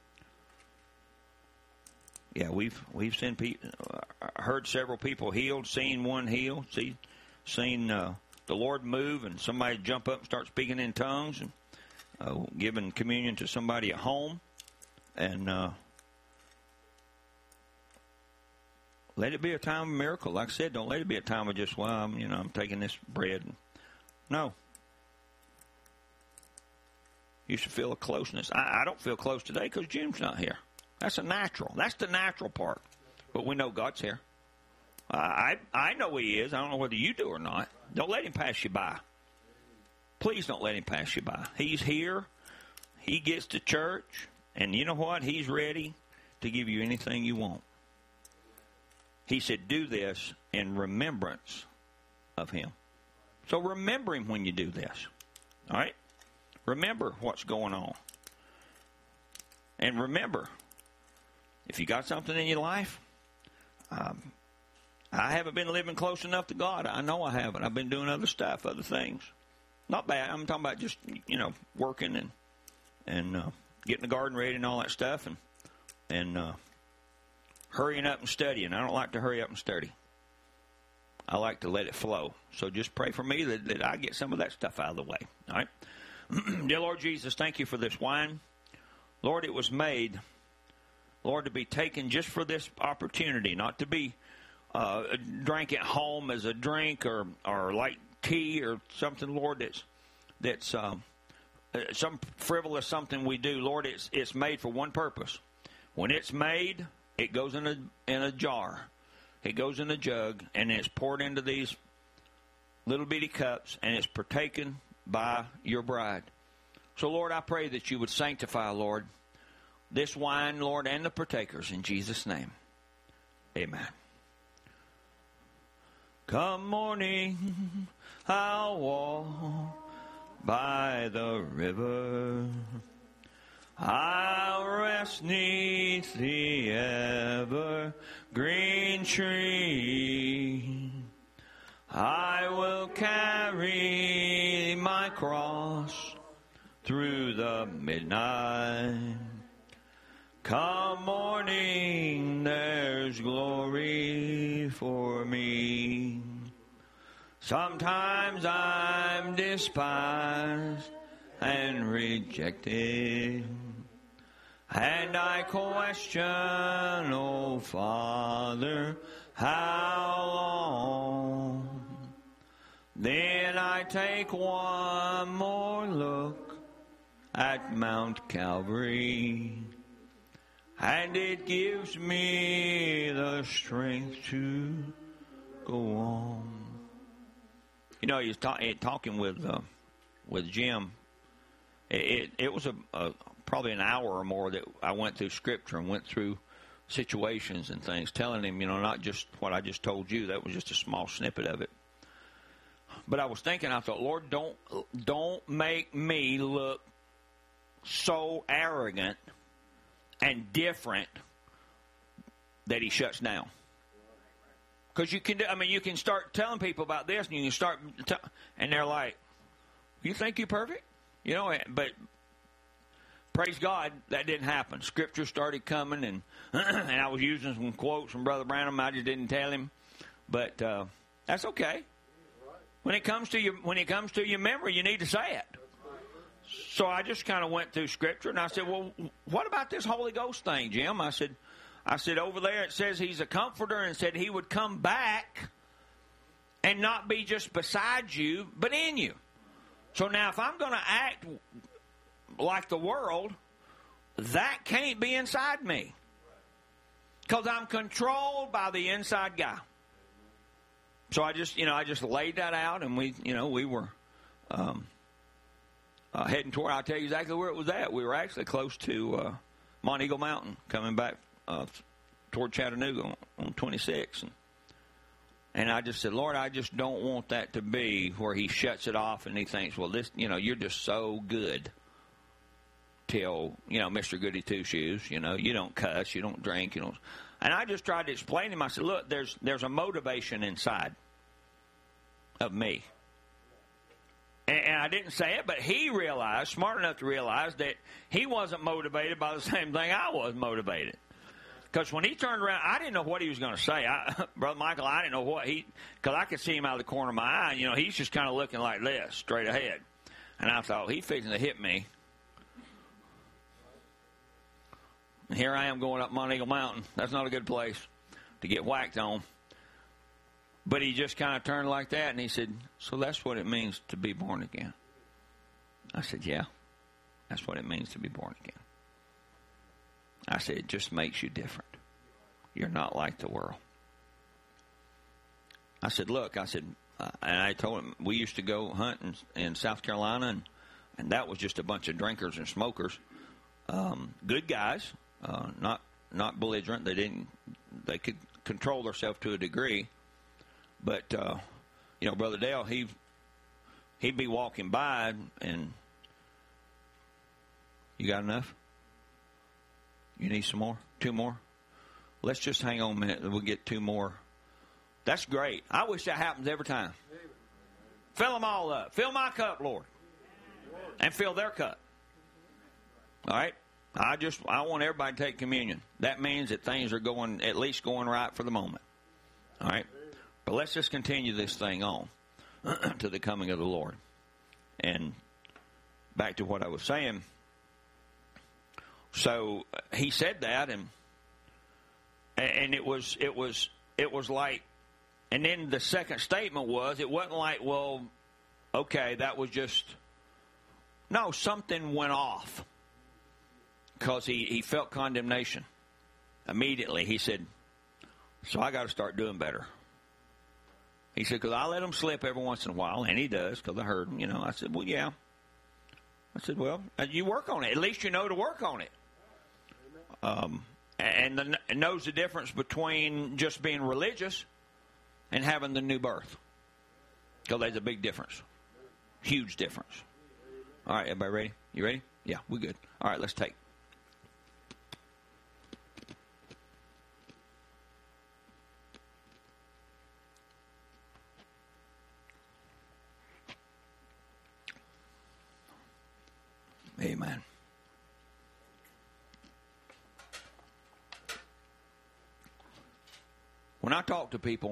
Yeah, we've seen heard several people healed, seen one healed, seen the Lord move, and somebody jump up and start speaking in tongues, and giving communion to somebody at home, and let it be a time of miracle. Like I said, don't let it be a time of just, I'm taking this bread. No. You should feel a closeness. I don't feel close today because Jim's not here. That's a natural. That's the natural part. But we know God's here. I know He is. I don't know whether you do or not. Don't let Him pass you by. Please don't let Him pass you by. He's here. He gets to church. And you know what? He's ready to give you anything you want. He said, do this in remembrance of Him. So remember Him when you do this. All right? Remember what's going on. And remember, if you got something in your life, I haven't been living close enough to God. I know I haven't. I've been doing other stuff, other things. Not bad. I'm talking about just, working and getting the garden ready and all that stuff, and hurrying up and studying. I don't like to hurry up and study. I like to let it flow. So just pray for me that I get some of that stuff out of the way. All right? Dear Lord Jesus, thank you for this wine. Lord, it was made, Lord, to be taken just for this opportunity, not to be drank at home as a drink or like tea or something, Lord, that's some frivolous something we do. Lord, it's made for one purpose. When it's made, it goes in a jar, It goes in a jug, and it's poured into these little bitty cups, and it's partaken by your bride. So, Lord, I pray that you would sanctify, Lord, this wine, Lord, and the partakers in Jesus' name. Amen. Come morning, I'll walk by the river. I'll rest 'neath the evergreen tree. I will carry my cross through the midnight. Come morning, there's glory for me. Sometimes I'm despised and rejected, and I question, oh Father, how long? Then I take one more look at Mount Calvary, and it gives me the strength to go on. You know, he was talking with Jim. It was probably an hour or more that I went through Scripture and went through situations and things, telling him, you know, not just what I just told you. That was just a small snippet of it. But I was thinking, I thought, Lord, don't make me look so arrogant and different that he shuts down. Because you can start telling people about this, and you can start, and they're like, "You think you're perfect?" You know, but praise God, that didn't happen. Scripture started coming, and and I was using some quotes from Brother Branham. I just didn't tell him, but that's okay. When it comes to your memory, you need to say it. So I just kind of went through Scripture, and I said, "Well, what about this Holy Ghost thing, Jim?" I said, over there it says He's a comforter, and said He would come back and not be just beside you, but in you. So now, if I'm going to act like the world, that can't be inside me, because I'm controlled by the inside guy. So I just laid that out, and we were heading toward. I'll tell you exactly where it was at. We were actually close to Mont Eagle Mountain, coming back toward Chattanooga on 26. And I just said, Lord, I just don't want that to be where He shuts it off and He thinks, well, this, you're just so good till, Mr. Goody Two Shoes, you don't cuss, you don't drink, you don't. And I just tried to explain to him. I said, look, there's a motivation inside of me. And I didn't say it, but he realized, smart enough to realize, that he wasn't motivated by the same thing I was motivated. Because when he turned around, I didn't know what he was going to say. Brother Michael, I didn't know what because I could see him out of the corner of my eye. He's just kind of looking like this, straight ahead. And I thought, he's fixing to hit me. And here I am going up Mont Eagle Mountain. That's not a good place to get whacked on. But he just kind of turned like that, and he said, so that's what it means to be born again. I said, yeah, that's what it means to be born again. I said, it just makes you different. You're not like the world. I said, look, and I told him, we used to go hunt in South Carolina, and that was just a bunch of drinkers and smokers. Good guys. Not belligerent. They could control themselves to a degree. But, Brother Dale, he'd be walking by, and you got enough? You need some more? 2 more? Let's just hang on a minute and we'll get 2 more. That's great. I wish that happens every time. Fill them all up. Fill my cup, Lord. And fill their cup. All right? I want everybody to take communion. That means that things are at least going right for the moment. All right? But let's just continue this thing on to the coming of the Lord. And back to what I was saying. So he said that, and it was like, and then the second statement was, it wasn't like, well, okay, that was just, no, something went off. Because he felt condemnation. Immediately he said, So I got to start doing better. He said, because I let him slip every once in a while, and he does, because I heard him, I said, well, yeah. I said, well, you work on it. At least you know to work on it. And knows the difference between just being religious and having the new birth. Because there's a big difference. Huge difference. All right, everybody ready? You ready? Yeah, we're good. All right, let's take. Amen. When I talk to people,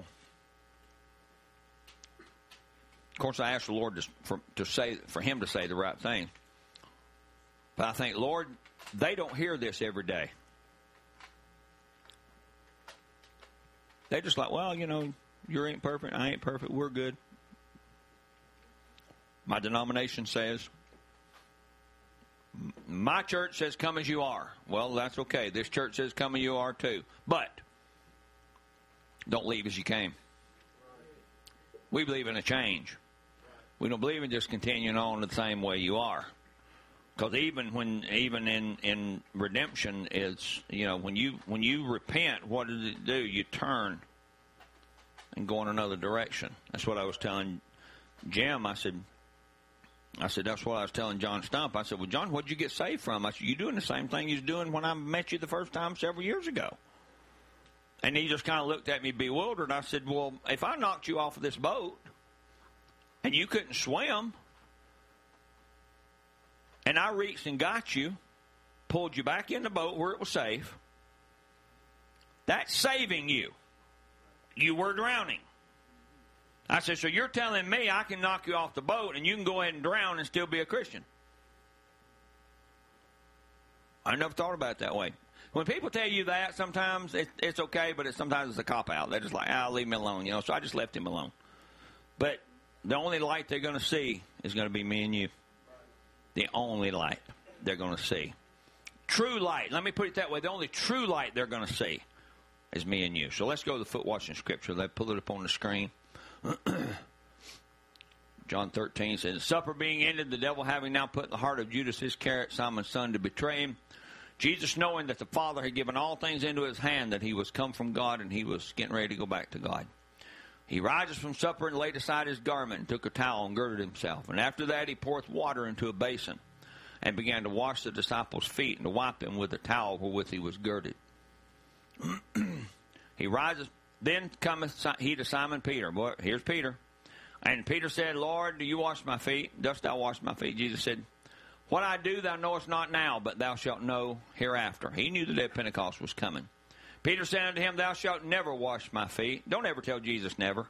of course, I ask the Lord for Him to say the right thing. But I think, Lord, they don't hear this every day. They're just like, well, you ain't perfect, I ain't perfect, we're good. My denomination says, my church says, come as you are. Well, that's okay. This church says, come as you are too. But don't leave as you came. We believe in a change. We don't believe in just continuing on the same way you are. Because even in redemption, it's, when you repent, what does it do? You turn and go in another direction. That's what I was telling Jim. I said, that's what I was telling John Stump. I said, well, John, what'd you get saved from? I said, you're doing the same thing you was doing when I met you the first time several years ago. And he just kind of looked at me bewildered. I said, well, if I knocked you off of this boat and you couldn't swim, and I reached and got you, pulled you back in the boat where it was safe, that's saving you. You were drowning. I said, so you're telling me I can knock you off the boat and you can go ahead and drown and still be a Christian? I never thought about it that way. When people tell you that, sometimes it's okay, but sometimes it's a cop-out. They're just like, leave me alone, So I just left him alone. But the only light they're going to see is going to be me and you. The only light they're going to see. True light. Let me put it that way. The only true light they're going to see is me and you. So let's go to the foot washing scripture. They pull it up on the screen. John 13 says, supper being ended, the devil having now put in the heart of Judas Iscariot, Simon's son, to betray him. Jesus, knowing that the Father had given all things into his hand, that he was come from God, and he was getting ready to go back to God. He rises from supper and laid aside his garment, and took a towel and girded himself. And after that he poureth water into a basin, and began to wash the disciples' feet, and to wipe them with the towel wherewith he was girded. He rises. Then cometh he to Simon Peter. Boy, here's Peter. And Peter said, Lord, do you wash my feet? Dost thou wash my feet? Jesus said, what I do thou knowest not now, but thou shalt know hereafter. He knew the day of Pentecost was coming. Peter said unto him, thou shalt never wash my feet. Don't ever tell Jesus never.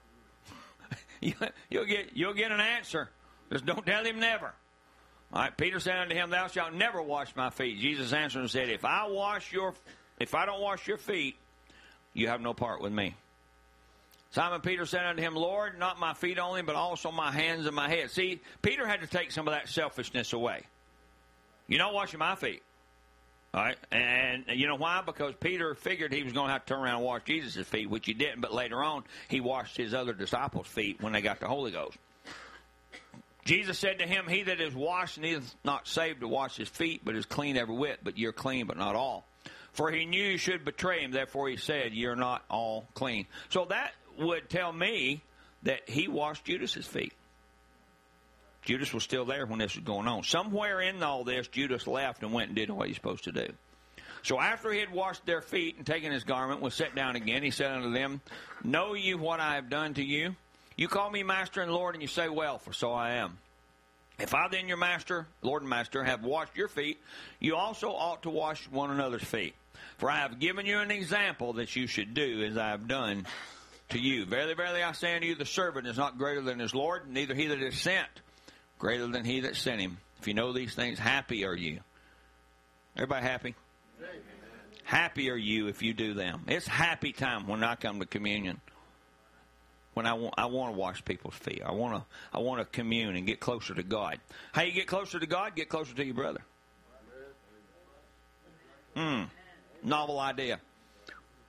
You'll get an answer. Just don't tell him never. All right, Peter said unto him, thou shalt never wash my feet. Jesus answered and said, if I don't wash your feet, you have no part with me. Simon Peter said unto him, Lord, not my feet only, but also my hands and my head. See, Peter had to take some of that selfishness away. You're not washing my feet. All right? And you know why? Because Peter figured he was going to have to turn around and wash Jesus' feet, which he didn't. But later on, he washed his other disciples' feet when they got the Holy Ghost. Jesus said to him, he that is washed needeth not saved to wash his feet, but is clean every whit. But you're clean, but not all. For he knew you should betray him. Therefore he said, you're not all clean. So that would tell me that he washed Judas's feet. Judas was still there when this was going on. Somewhere in all this, Judas left and went and did what he's supposed to do. So after he had washed their feet and taken his garment, was set down again, he said unto them, know you what I have done to you? You call me Master and Lord, and you say, well, for so I am. If I then, your Master, Lord and Master, have washed your feet, you also ought to wash one another's feet. For I have given you an example that you should do as I have done to you. Verily, verily, I say unto you, the servant is not greater than his Lord, neither he that is sent greater than he that sent him. If you know these things, happy are you. Everybody happy? Amen. Happy are you if you do them. It's happy time when I come to communion. When I want to wash people's feet. I want to commune and get closer to God. How you get closer to God? Get closer to your brother. Novel idea.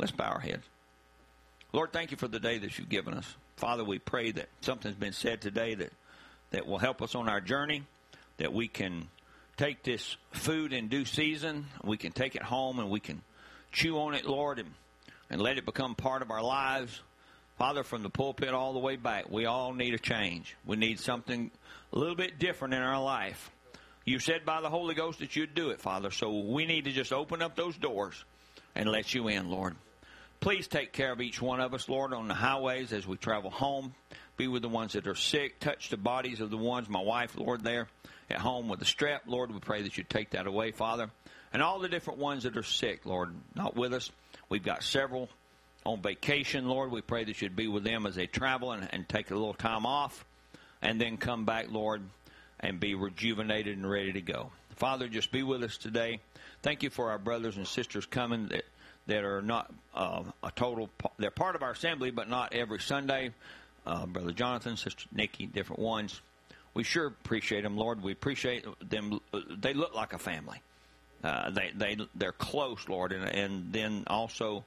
Let's bow our heads. Lord, thank you for the day that you've given us. Father, we pray that something's been said today that will help us on our journey, that we can take this food in due season, we can take it home and we can chew on it, Lord, and let it become part of our lives. Father, from the pulpit all the way back, we all need a change. We need something a little bit different in our life. You said by the Holy Ghost that you'd do it, Father, so we need to just open up those doors and let you in, Lord. Please take care of each one of us, Lord, on the highways as we travel home. Be with the ones that are sick. Touch the bodies of the ones, my wife, Lord, there at home with the strep. Lord, we pray that you take that away, Father. And all the different ones that are sick, Lord, not with us. We've got several on vacation, Lord. We pray that you'd be with them as they travel and take a little time off and then come back, Lord, and be rejuvenated and ready to go. Father, just be with us today. Thank you for our brothers and sisters coming that are not they're part of our assembly, but not every Sunday. Brother Jonathan, Sister Nikki, different ones. We sure appreciate them, Lord. We appreciate them. They look like a family. They're close, Lord. And then also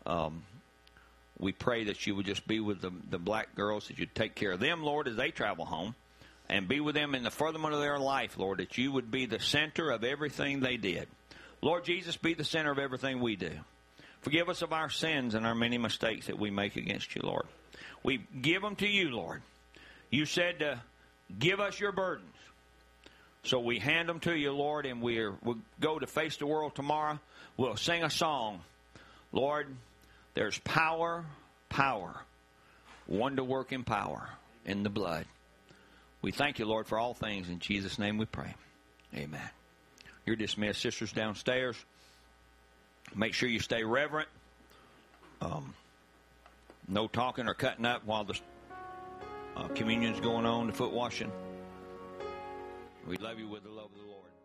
we pray that you would just be with the black girls, that you'd take care of them, Lord, as they travel home. And be with them in the furtherment of their life, Lord, that you would be the center of everything they did. Lord Jesus, be the center of everything we do. Forgive us of our sins and our many mistakes that we make against you, Lord. We give them to you, Lord. You said to give us your burdens. So we hand them to you, Lord, and we'll go to face the world tomorrow. We'll sing a song. Lord, there's power, wonder-working power in the blood. We thank you, Lord, for all things. In Jesus' name we pray. Amen. You're dismissed. Sisters downstairs, make sure you stay reverent. No talking or cutting up while the communion's going on, the foot washing. We love you with the love of the Lord.